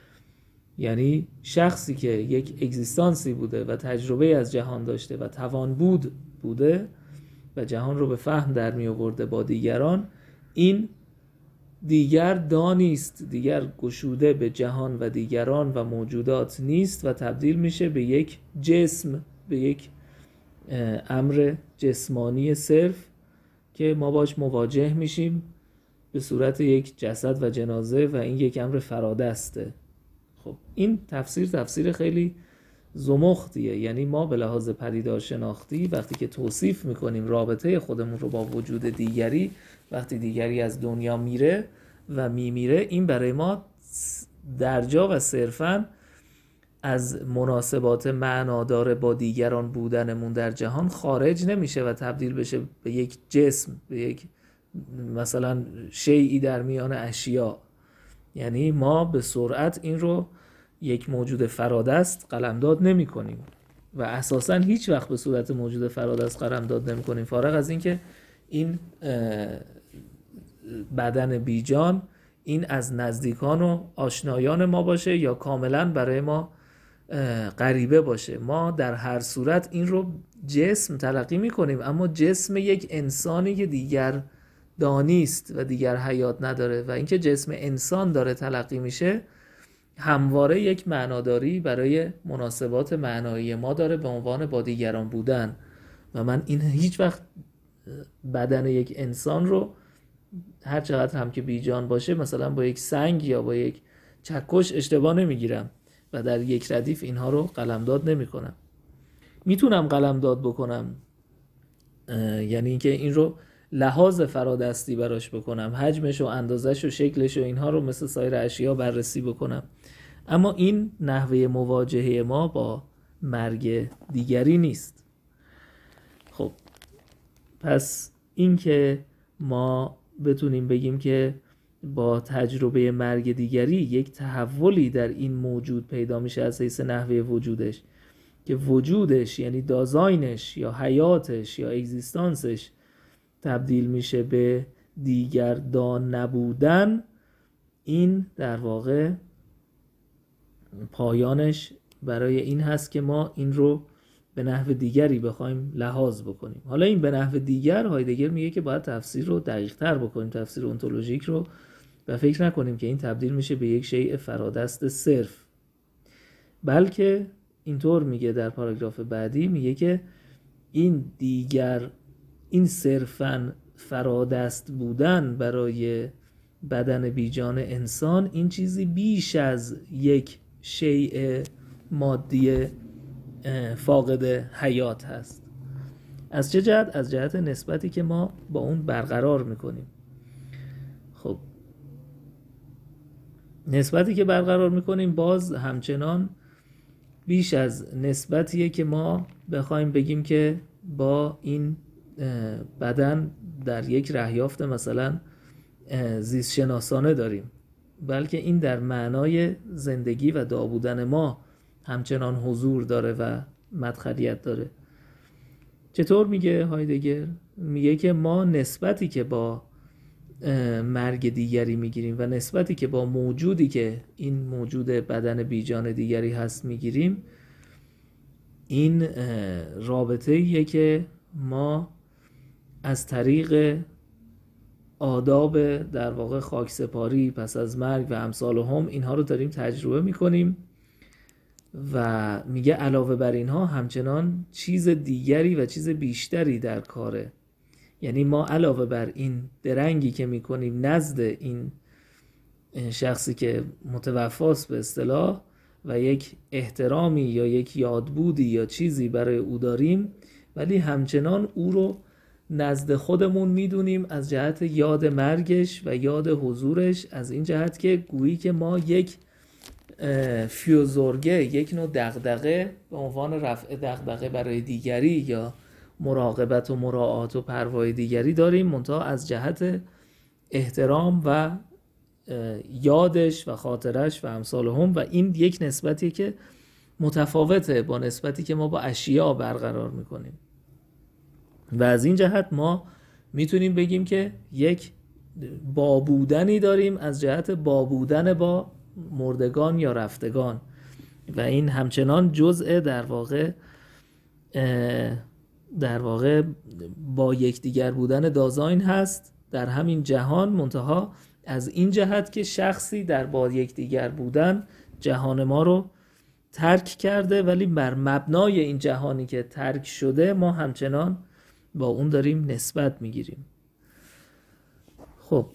یعنی شخصی که یک اگزیستانسی بوده و تجربه از جهان داشته و توان بود بوده و جهان رو به فهم در می آورده با دیگران، این دیگر دانیست، دیگر گشوده به جهان و دیگران و موجودات نیست و تبدیل میشه به یک جسم، به یک امر جسمانی صرف که ما باش مواجه میشیم به صورت یک جسد و جنازه و این یک امر فرادسته. خب این تفسیر تفسیر خیلی زمختیه. یعنی ما به لحاظ پدیدار شناختی وقتی که توصیف میکنیم رابطه خودمون رو با وجود دیگری، وقتی دیگری از دنیا میره و میمیره، این برای ما درجا و صرفاً از مناسبات معنادار با دیگران بودنمون در جهان خارج نمیشه و تبدیل بشه به یک جسم، به یک مثلا شیئی در میان اشیا. یعنی ما به سرعت این رو یک موجود فرادست قلمداد نمی کنیم و اساساً هیچ وقت به صورت موجود فرادست قلمداد نمی کنیم، فارغ از این که این بدن بیجان این از نزدیکان و آشنایان ما باشه یا کاملاً برای ما غریبه باشه. ما در هر صورت این رو جسم تلقی می کنیم، اما جسم یک انسانی که دیگر دانیست و دیگر حیات نداره و اینکه جسم انسان داره تلقی میشه همواره یک معناداری برای مناسبات معنایی ما داره به عنوان با دیگران بودن و من این هیچ وقت بدن یک انسان رو هر چقدر هم که بیجان باشه مثلا با یک سنگ یا با یک چکش اشتباه نمیگیرم و در یک ردیف اینها رو قلمداد نمی کنم. میتونم قلمداد بکنم، یعنی اینکه این رو لحاظ فرادستی براش بکنم، حجمش و اندازش و شکلش و اینها رو مثل سایر اشیا بررسی بکنم، اما این نحوه مواجهه ما با مرگ دیگری نیست. خب پس این که ما بتونیم بگیم که با تجربه مرگ دیگری یک تحولی در این موجود پیدا میشه از حیث نحوه وجودش، که وجودش یعنی دازاینش یا حیاتش یا اگزیستانسش تبدیل میشه به دیگر دان نبودن، این در واقع پایانش برای این هست که ما این رو به نحو دیگری بخوایم لحاظ بکنیم. حالا این به نحو دیگر هایدگر میگه که باید تفسیر رو دقیق تر بکنیم، تفسیر انتولوژیک رو، و فکر نکنیم که این تبدیل میشه به یک شیء فرادست صرف، بلکه اینطور میگه در پاراگراف بعدی، میگه که این دیگر این صرفاً فرادست بودن برای بدن بیجان انسان این چیزی بیش از یک شیء مادی فاقد حیات هست. از چه جهت؟ از جهت نسبتی که ما با اون برقرار میکنیم. خب نسبتی که برقرار میکنیم باز همچنان بیش از نسبتیه که ما بخوایم بگیم که با این بدن در یک رهیافت مثلا زیست شناسانه داریم، بلکه این در معنای زندگی و دابودن ما همچنان حضور داره و مدخلیت داره. چطور میگه هایدگر؟ میگه که ما نسبتی که با مرگ دیگری میگیریم و نسبتی که با موجودی که این موجود بدن بیجان دیگری هست میگیریم، این رابطه ایه که ما از طریق آداب در واقع خاکسپاری پس از مرگ و امثال هم اینها رو داریم تجربه میکنیم و میگه علاوه بر اینها همچنان چیز دیگری و چیز بیشتری در کاره. یعنی ما علاوه بر این درنگی که میکنیم نزد این شخصی که متوفاست به اصطلاح و یک احترامی یا یک یادبودی یا چیزی برای او داریم، ولی همچنان او رو نزد خودمون میدونیم از جهت یاد مرگش و یاد حضورش، از این جهت که گویی که ما یک فیوزورگه، یک نوع دغدغه به عنوان رفع دغدغه برای دیگری یا مراقبت و مراعات و پروای دیگری داریم، منتها از جهت احترام و یادش و خاطرش و امثال هم، و این یک نسبتی که متفاوته با نسبتی که ما با اشیا برقرار میکنیم. و از این جهت ما میتونیم بگیم که یک بابودنی داریم از جهت بابودن با مردگان یا رفتگان، و این همچنان جزء در واقع در واقع با یکدیگر بودن دازاین هست در همین جهان، منتها از این جهت که شخصی در با یکدیگر بودن جهان ما رو ترک کرده، ولی بر مبنای این جهانی که ترک شده ما همچنان با اون داریم نسبت میگیریم. خب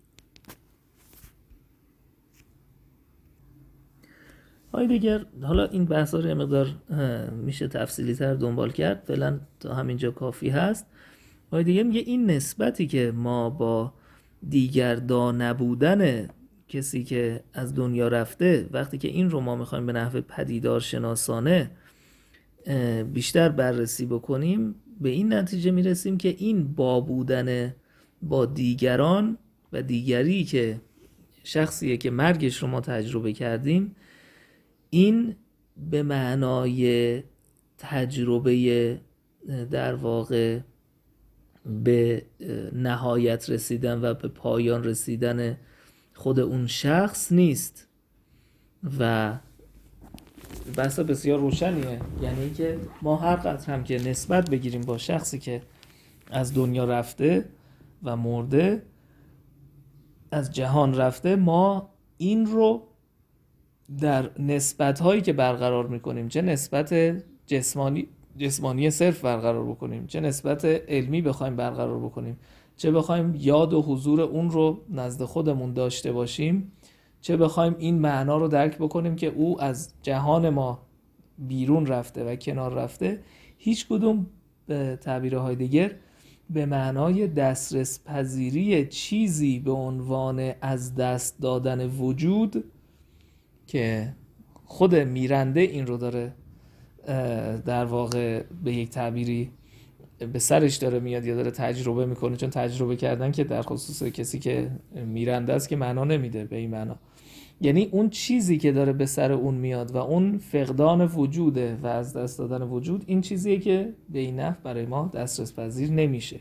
هایدگر حالا این بحثا رو یه مقدار میشه تفصیلی تر دنبال کرد، فعلا تا همینجا کافی هست. هایدگر میگه این نسبتی که ما با دیگردا نبودن کسی که از دنیا رفته، وقتی که این رو ما میخوایم به نحو پدیدار شناسانه بیشتر بررسی بکنیم، به این نتیجه میرسیم که این با بودن با دیگران و دیگری که شخصیه که مرگش رو ما تجربه کردیم، این به معنای تجربه در واقع به نهایت رسیدن و به پایان رسیدن خود اون شخص نیست. و بحث بسیار روشنیه، یعنی که ما هر قدر هم که نسبت بگیریم با شخصی که از دنیا رفته و مرده، از جهان رفته، ما این رو در نسبت هایی که برقرار میکنیم، چه نسبت جسمانی جسمانی صرف برقرار بکنیم، چه نسبت علمی بخوایم برقرار بکنیم، چه بخوایم یاد و حضور اون رو نزد خودمون داشته باشیم، چه بخوایم این معنا رو درک بکنیم که او از جهان ما بیرون رفته و کنار رفته، هیچ کدوم به تعبیر هایدگر به معنای دسترس پذیری چیزی به عنوان از دست دادن وجود که خود میرنده این رو داره در واقع به یک تعبیری به سرش داره میاد یا داره تجربه میکنه، چون تجربه کردن که در خصوص کسی که میرنده است که معنا نمیده به این معنا، یعنی اون چیزی که داره به سر اون میاد و اون فقدان وجوده و از دست دادن وجود، این چیزیه که به این نحو برای ما دسترس پذیر نمیشه.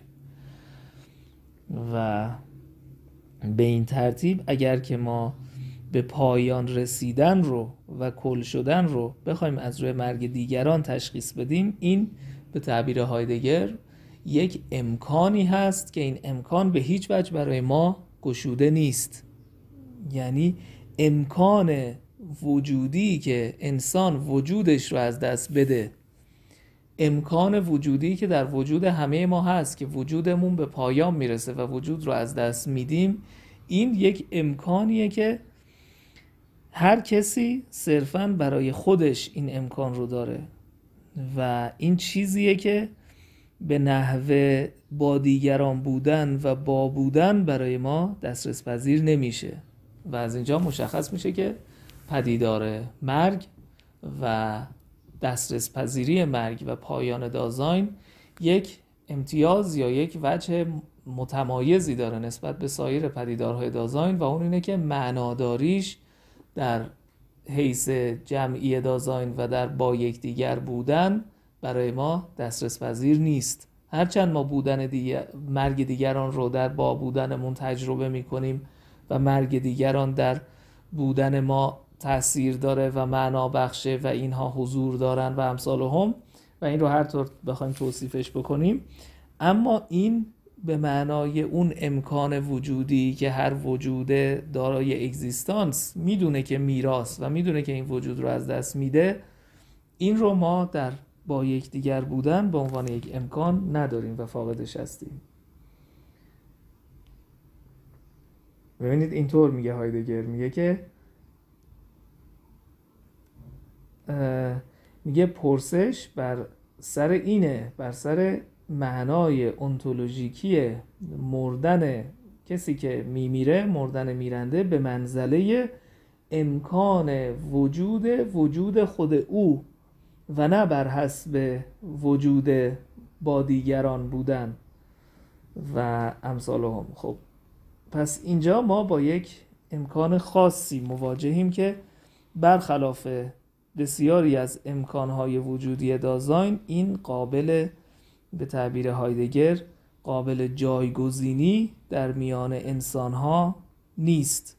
و به این ترتیب اگر که ما به پایان رسیدن رو و کل شدن رو بخوایم از روی مرگ دیگران تشخیص بدیم، این به تعبیر هایدگر یک امکانی هست که این امکان به هیچ وجه برای ما گشوده نیست. یعنی امکان وجودی که انسان وجودش رو از دست بده، امکان وجودی که در وجود همه ما هست که وجودمون به پایان میرسه و وجود رو از دست میدیم، این یک امکانیه که هر کسی صرفاً برای خودش این امکان رو داره و این چیزیه که به نحوه با دیگران بودن و با بودن برای ما دسترس پذیر نمیشه و از اینجا مشخص میشه که پدیدار مرگ و دسترس پذیری مرگ و پایان دازاین یک امتیاز یا یک وجه متمایزی داره نسبت به سایر پدیدارهای دازاین و اون اینه که معناداریش در حیث جمعی دازاین و در با یکدیگر بودن برای ما دسترس پذیر نیست. هرچند ما بودن دیگر، مرگ دیگران رو در با بودنمون تجربه میکنیم و مرگ دیگران در بودن ما تأثیر داره و معنا بخشه و اینها حضور دارن و امثال هم و این رو هر طور بخوایم توصیفش بکنیم، اما این به معنای اون امکان وجودی که هر وجود دارای اگزیستانس میدونه که میراث و میدونه که این وجود رو از دست میده، این رو ما در با یکدیگر بودن به عنوان یک امکان نداریم و فاقدش هستیم. ببینید اینطور میگه هایدگر، میگه که میگه پرسش بر سر اینه، بر سر معنای انتولوژیکی مردن کسی که میمیره، مردن میرنده به منزله امکان وجود وجود خود او و نه بر حسب وجود با دیگران بودن و امثالهم. خب پس اینجا ما با یک امکان خاصی مواجهیم که برخلاف بسیاری از امکانهای وجودی دازاین این قابل، به تعبیر هایدگر، قابل جایگزینی در میان انسانها نیست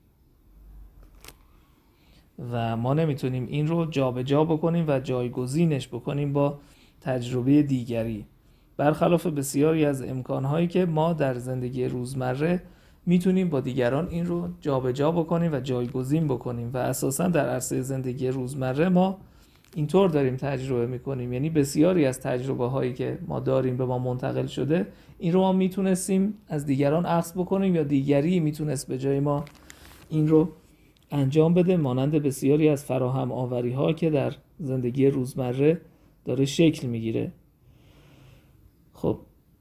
و ما نمیتونیم این رو جابجا بکنیم و جایگزینش بکنیم با تجربه دیگری، برخلاف بسیاری از امکانهایی که ما در زندگی روزمره میتونیم با دیگران این رو جابجا بکنیم و جایگزین بکنیم و اساساً در عرصه زندگی روزمره ما اینطور داریم تجربه میکنیم. یعنی بسیاری از تجربه هایی که ما داریم به ما منتقل شده، این رو ما میتونستیم از دیگران اخذ بکنیم یا دیگری میتونست به جای ما این رو انجام بده، مانند بسیاری از فراهم آوری ها که در زندگی روزمره داره شکل میگیره. خب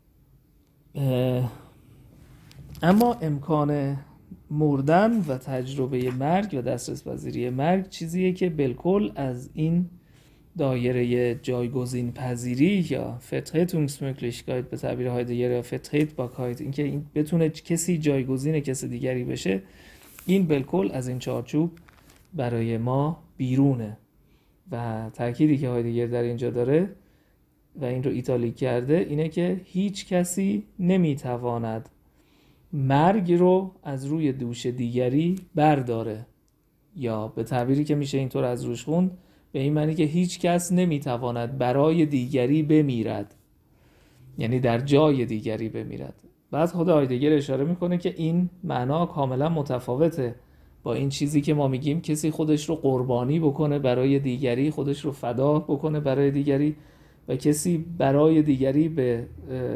اما امکان مردن و تجربه مرگ و دسترس پذیری مرگ چیزیه که بالکل از این دایره جایگزین پذیری یا Vertretungsmöglichkeit به تعبیر هایدگر یا Vertretbarkeit، این که این بتونه کسی جایگزین کسی دیگری بشه، این بالکل از این چارچوب برای ما بیرونه و تأکیدی که هایدگر در اینجا داره و این رو ایتالیک کرده اینه که هیچ کسی نمیتواند مرگ رو از روی دوش دیگری برداره، یا به تعبیری که میشه اینطور از روش خوند به این معنی که هیچ کس نمیتواند برای دیگری بمیرد، یعنی در جای دیگری بمیرد. بعد خود هایدگر اشاره میکنه که این معنا کاملا متفاوته با این چیزی که ما میگیم کسی خودش رو قربانی بکنه برای دیگری، خودش رو فدا بکنه برای دیگری و کسی برای دیگری به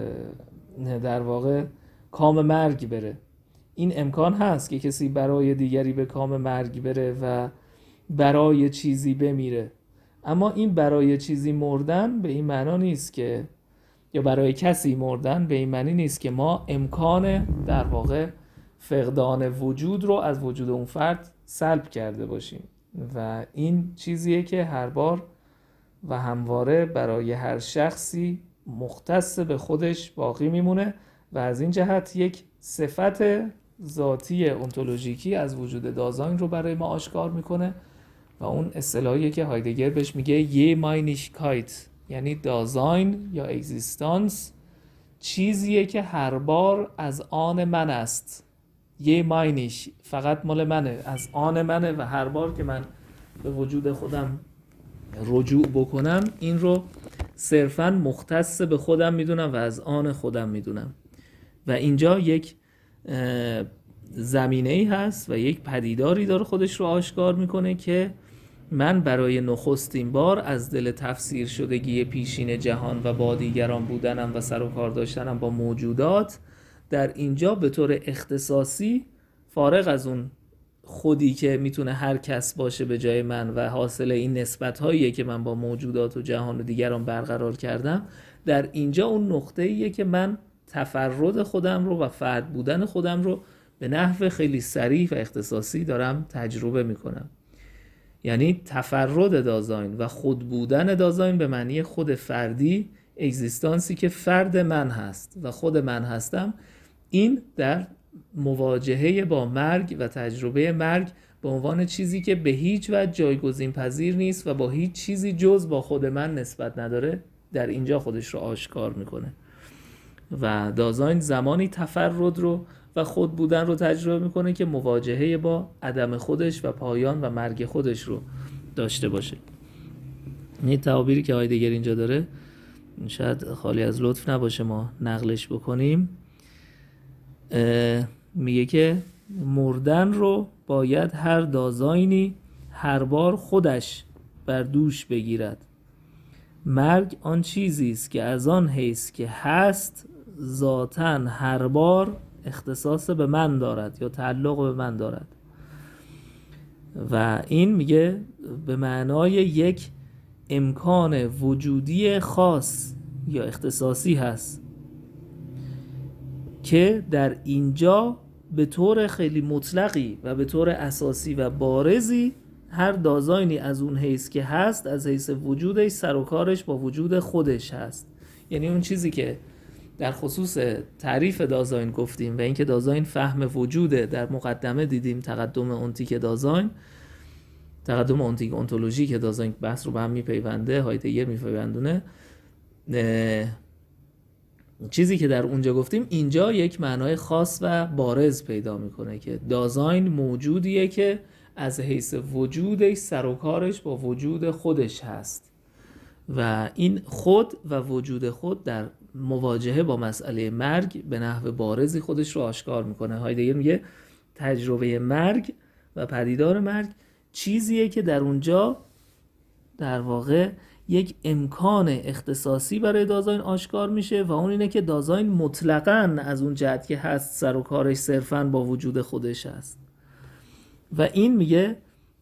در واقع کام مرگ بره. این امکان هست که کسی برای دیگری به کام مرگ بره و برای چیزی بمیره، اما این برای چیزی مردن به این معنا نیست که، یا برای کسی مردن به این معنی نیست که ما امکان در واقع فقدان وجود رو از وجود اون فرد سلب کرده باشیم و این چیزیه که هر بار و همواره برای هر شخصی مختص به خودش باقی میمونه و از این جهت یک صفت ذاتی انتولوژیکی از وجود دازاین رو برای ما آشکار میکنه و اون اصطلاحیه که هایدگر بهش میگه یه ماینیشکایت، یعنی دازاین یا اگزیستانس چیزیه که هر بار از آن من است. یه ماینیش فقط مال منه، از آن منه و هر بار که من به وجود خودم رجوع بکنم این رو صرفاً مختص به خودم میدونم و از آن خودم میدونم و اینجا یک زمینه‌ای هست و یک پدیداری داره خودش رو آشکار میکنه که من برای نخستین بار از دل تفسیر شدگی پیشین جهان و با دیگران بودنم و سر و کار داشتنم با موجودات در اینجا به طور اختصاصی فارغ از اون خودی که میتونه هر کس باشه به جای من و حاصل این نسبت هاییه که من با موجودات و جهان و دیگران برقرار کردم، در اینجا اون نقطه ایه که من تفرد خودم رو و فرد بودن خودم رو به نحو خیلی صریح و اختصاصی دارم تجربه میکنم. یعنی تفرد دازاین و خود بودن دازاین به معنی خود فردی، اگزیستانسی که فرد من هست و خود من هستم، این در مواجهه با مرگ و تجربه مرگ به عنوان چیزی که به هیچ وجه جایگزین پذیر نیست و با هیچ چیزی جز با خود من نسبت نداره، در اینجا خودش رو آشکار میکنه. و دازاین زمانی تفرد رو و خود بودن رو تجربه میکنه که مواجهه با عدم خودش و پایان و مرگ خودش رو داشته باشه. این تعابیری که هایدگر اینجا داره شاید خالی از لطف نباشه ما نقلش بکنیم. میگه که مردن رو باید هر دازاینی هر بار خودش بر دوش بگیرد. مرگ آن چیزی است که از آن حیث که هست ذاتاً هر بار اختصاص به من دارد یا تعلق به من دارد. و این میگه به معنای یک امکان وجودی خاص یا اختصاصی هست که در اینجا به طور خیلی مطلقی و به طور اساسی و بارزی هر دازاینی از اون حیث که هست، از حیث وجودش سر و کارش با وجود خودش هست. یعنی اون چیزی که در خصوص تعریف دازاین گفتیم و اینکه دازاین فهم وجوده، در مقدمه دیدیم تقدم اونتیک دازاین، تقدم اونتیک اونتولوژی که دازاین بحث رو به هم میپیونده، هایدگر میپیوندونه. چیزی که در اونجا گفتیم اینجا یک معنای خاص و بارز پیدا میکنه که دازاین موجودیه که از حیث وجودش سر و کارش با وجود خودش هست و این خود و وجود خود در مواجهه با مسئله مرگ به نحو بارزی خودش رو آشکار میکنه. هایدگر میگه تجربه مرگ و پدیدار مرگ چیزیه که در اونجا در واقع یک امکان اختصاصی برای دازاین آشکار میشه و اون اینه که دازاین مطلقاً از اون جهت که هست سر و کارش صرفاً با وجود خودش هست. و این میگه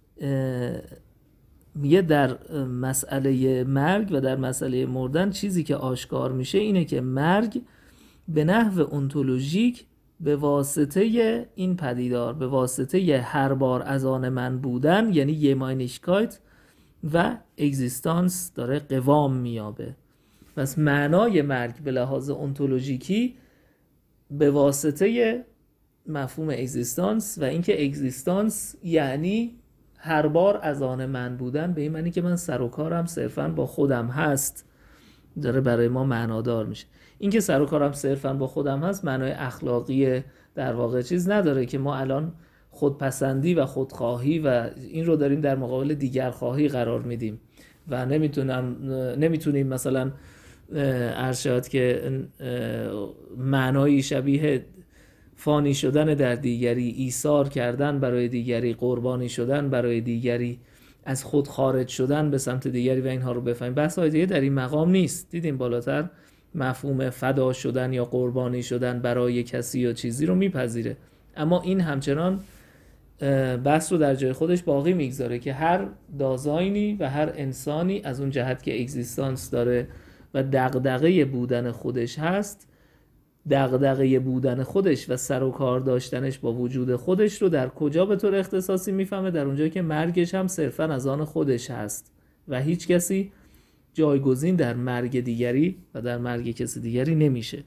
میگه در مسئله مرگ و در مسئله مردن چیزی که آشکار میشه اینه که مرگ به نحو اونتولوژیک به واسطه این پدیدار، به واسطه هر بار از آن من بودن، یعنی یماینشکایت و اگزیستانس داره قوام میابه. پس معنای مرگ به لحاظ اونتولوژیکی به واسطه مفهوم اگزیستانس و اینکه اگزیستانس یعنی هر بار از آن من بودن، به این معنی که من سر و کارم صرفاً با خودم هست، داره برای ما معنادار میشه. اینکه سر و کارم صرفاً با خودم هست معنای اخلاقی در واقع چیز نداره که ما الان خودپسندی و خودخواهی و این رو داریم در مقابل دیگرخواهی قرار میدیم و نمیتونم نمیتونیم مثلا ارشاد که معنایی شبیه فانی شدن در دیگری، ایثار کردن برای دیگری، قربانی شدن برای دیگری، از خود خارج شدن به سمت دیگری و اینها رو بفهمیم. بحث های دیگه در این مقام نیست. دیدیم بالاتر مفهوم فدا شدن یا قربانی شدن برای کسی یا چیزی رو میپذیره، اما این همچنان بحث رو در جای خودش باقی میگذاره که هر دازاینی و هر انسانی از اون جهت که اگزیستانس داره و دغدغه بودن خودش هست، دغدغه بودن خودش و سر و کار داشتنش با وجود خودش رو در کجا به طور اختصاصی میفهمه؟ در اونجایی که مرگش هم صرفاً از آن خودش هست و هیچ کسی جایگزین در مرگ دیگری و در مرگ کسی دیگری نمیشه.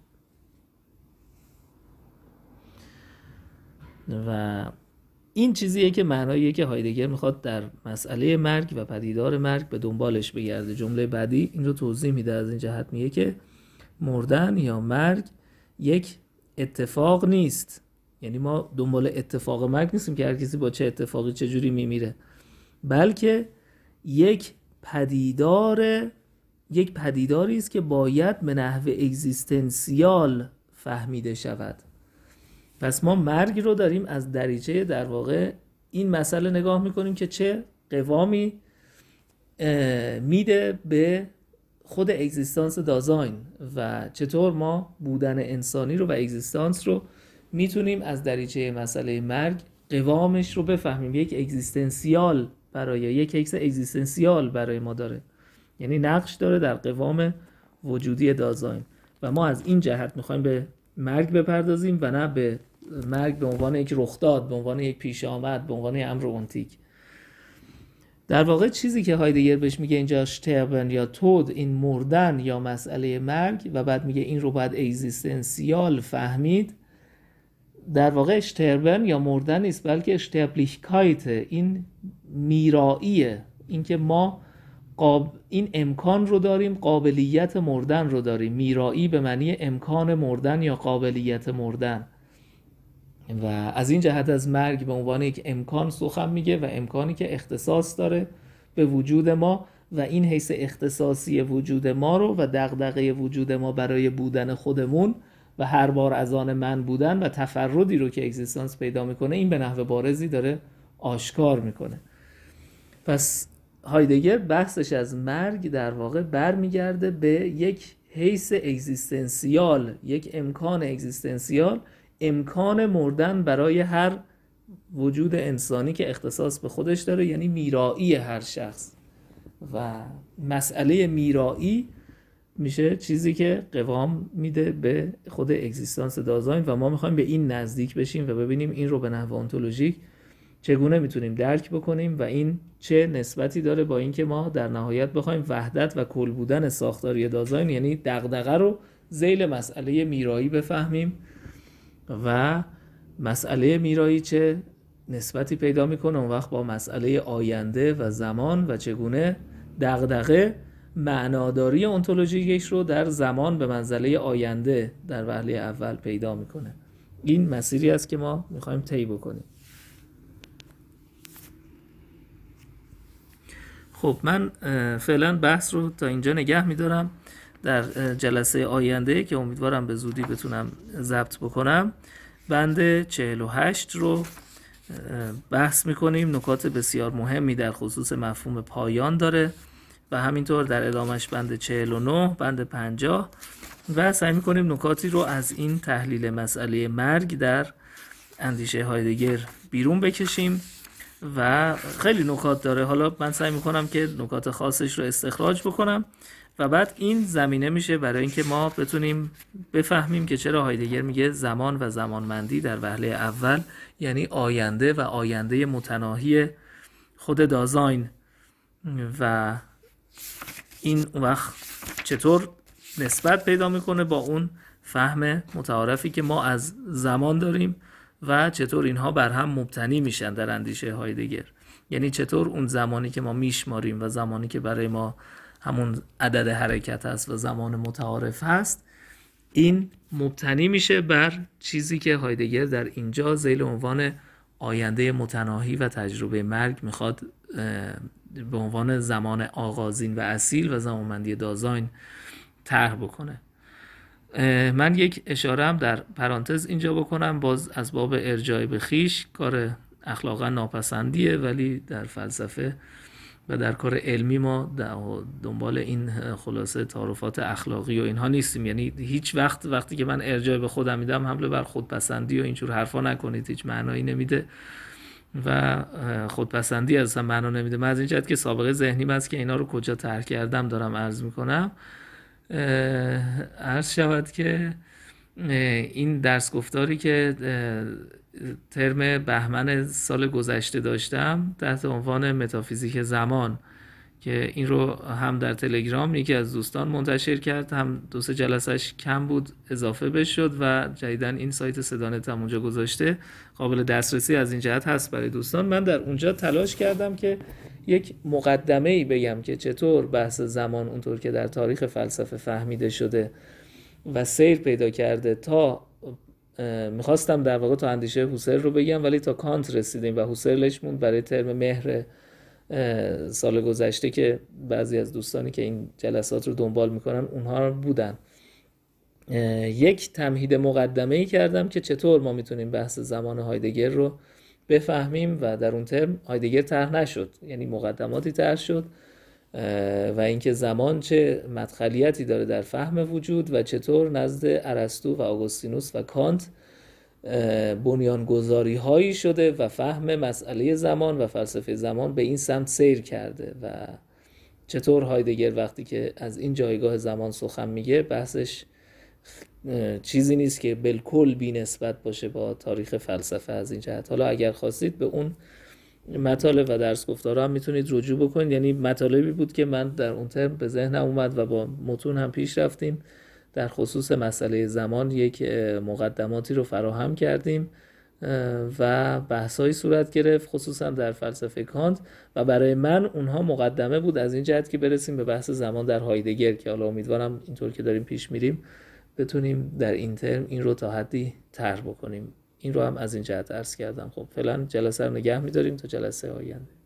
و این چیزیه که معناییه که هایدگر میخواد در مسئله مرگ و پدیدار مرگ به دنبالش بگرده. جمله بعدی این رو توضیح میده، از این جهت میگه که مردن یا مرگ یک اتفاق نیست. یعنی ما دنبال اتفاق مرگ نیستیم که هر کسی با چه اتفاقی چه جوری میمیره، بلکه یک پدیدار یک پدیداری است که باید به نحو اگزیستنسیال فهمیده شود. پس ما مرگ رو داریم از دریچه در واقع این مسئله نگاه میکنیم که چه قوامی میده به خود اگزیستانس دازاین و چطور ما بودن انسانی رو و اگزیستانس رو میتونیم از دریچه مسئله مرگ قوامش رو بفهمیم. یک اگزیستنسیال برای یک حیث اگزیستنسیال برای ما داره، یعنی نقش داره در قوام وجودی دازاین و ما از این جهت میخوایم به مرگ بپردازیم و نه به مرگ به عنوان یک رخداد، به عنوان یک پیش آمد، به عنوان امر اونتیک. در واقع چیزی که هایدگر بهش میگه اینجا شتربن یا تود، این مردن یا مسئله مرگ، و بعد میگه این رو باید اگزیستنسیال فهمید، در واقع اشتربن یا مردن نیست بلکه اشتربلیکایت، این میراییه، این که ما قاب... این امکان رو داریم، قابلیت مردن رو داریم. میرایی به معنی امکان مردن یا قابلیت مردن و از این جهت از مرگ به عنوان یک امکان سخن میگه و امکانی که اختصاص داره به وجود ما و این حیث اختصاصی وجود ما رو و دغدغه وجود ما برای بودن خودمون و هر بار از آن من بودن و تفردی رو که اگزیستانس پیدا میکنه، این به نحو بارزی داره آشکار میکنه. پس هایدگر بحثش از مرگ در واقع برمیگرده به یک حیث اگزیستنسیال، یک امکان اگزیستنسیال، امکان مردن برای هر وجود انسانی که اختصاص به خودش داره، یعنی میرایی هر شخص. و مسئله میرایی میشه چیزی که قوام میده به خود اگزیستانس دازاین و ما میخوایم به این نزدیک بشیم و ببینیم این رو به نحو انتولوژیک چگونه میتونیم درک بکنیم و این چه نسبتی داره با اینکه ما در نهایت بخوایم وحدت و کل بودن ساختاری دازاین، یعنی دغدغه رو ذیل مسئله میرایی بفهمیم و مسئله میرایی چه نسبتی پیدا میکنه اون وقت با مسئله آینده و زمان و چگونه دغدغه معناداری انتولوژیکش رو در زمان به منزله آینده در وهله اول پیدا میکنه. این مسیری است که ما میخوایم طی بکنیم. خب من فعلا بحث رو تا اینجا نگه میدارم. در جلسه آینده که امیدوارم به زودی بتونم ضبط بکنم، بند چهل و هشت رو بحث میکنیم. نکات بسیار مهمی در خصوص مفهوم پایان داره و همینطور در ادامش بند چهل و نه، بند پنجاه و سعی میکنیم نکاتی رو از این تحلیل مسئله مرگ در اندیشه هایدگر بیرون بکشیم و خیلی نکات داره. حالا من سعی میکنم که نکات خاصش رو استخراج بکنم و بعد این زمینه میشه برای اینکه ما بتونیم بفهمیم که چرا هایدگر میگه زمان و زمانمندی در وهله اول یعنی آینده و آینده متناهی خود دازاین و این وقت چطور نسبت پیدا میکنه با اون فهم متعارفی که ما از زمان داریم و چطور اینها بر هم مبتنی میشن در اندیشه هایدگر. یعنی چطور اون زمانی که ما میشماریم و زمانی که برای ما همون عدد حرکت هست و زمان متعارف هست، این مبتنی میشه بر چیزی که هایدگر در اینجا ذیل عنوان آینده متناهی و تجربه مرگ میخواد به عنوان زمان آغازین و اصیل و زمانمندی دازاین طرح بکنه. من یک اشاره هم در پرانتز اینجا بکنم، باز از باب ارجاع به خویش، کار اخلاقا ناپسندیه ولی در فلسفه و در کار علمی ما دنبال این خلاصه تعارفات اخلاقی و اینها نیستیم. یعنی هیچ وقت وقتی که من ارجاع به خودم میدم حمله بر خودپسندی و اینجور حرفا نکنید، هیچ معنایی نمیده و خودپسندی اصلا معنا نمیده. من از این جهت که سابقه ذهنیم هست که اینا رو کجا طرح کردم دارم عرض میکنم. عرض شود که این درس گفتاری که ترم بهمن سال گذشته داشتم تحت عنوان متافیزیک زمان که این رو هم در تلگرام یکی از دوستان منتشر کرد، هم دو سه جلسش کم بود اضافه بش شد و جدیدن این سایت صدانت هم اونجا گذاشته، قابل دسترسی از این جهت هست برای دوستان. من در اونجا تلاش کردم که یک مقدمه‌ای بگم که چطور بحث زمان اونطور که در تاریخ فلسفه فهمیده شده و سیر پیدا کرده تا میخواستم در واقع تا اندیشه هوسرل رو بگم ولی تا کانت رسیدیم و هوسرلش موند برای ترم مهر سال گذشته که بعضی از دوستانی که این جلسات رو دنبال میکنن اونها بودن. یک تمهید مقدمه‌ای کردم که چطور ما میتونیم بحث زمان هایدگر رو بفهمیم و در اون ترم هایدگر طرح نشد، یعنی مقدماتی طرح شد و اینکه زمان چه مدخلیتی داره در فهم وجود و چطور نزد ارسطو و آگوستینوس و کانت بنیانگذاری هایی شده و فهم مسئله زمان و فلسفه زمان به این سمت سیر کرده و چطور هایدگر وقتی که از این جایگاه زمان سخن میگه بحثش چیزی نیست که بالکل بی نسبت باشه با تاریخ فلسفه از این جهت. حالا اگر خواستید به اون مطالب و درس گفتارا هم میتونید رجوع بکنید، یعنی مطالبی بود که من در اون ترم به ذهنم اومد و با متون هم پیش رفتیم. در خصوص مسئله زمان یک مقدماتی رو فراهم کردیم و بحثایی صورت گرفت خصوصا در فلسفه کانت و برای من اونها مقدمه بود از این جهت که برسیم به بحث زمان در هایدگر که حالا امیدوارم اینطور که داریم پیش میریم بتونیم در این ترم این رو تا حدی طرح بکنیم. این رو هم از این جهت عرض کردم. خب فعلا جلسه رو نگه می‌داریم تا جلسه آینده.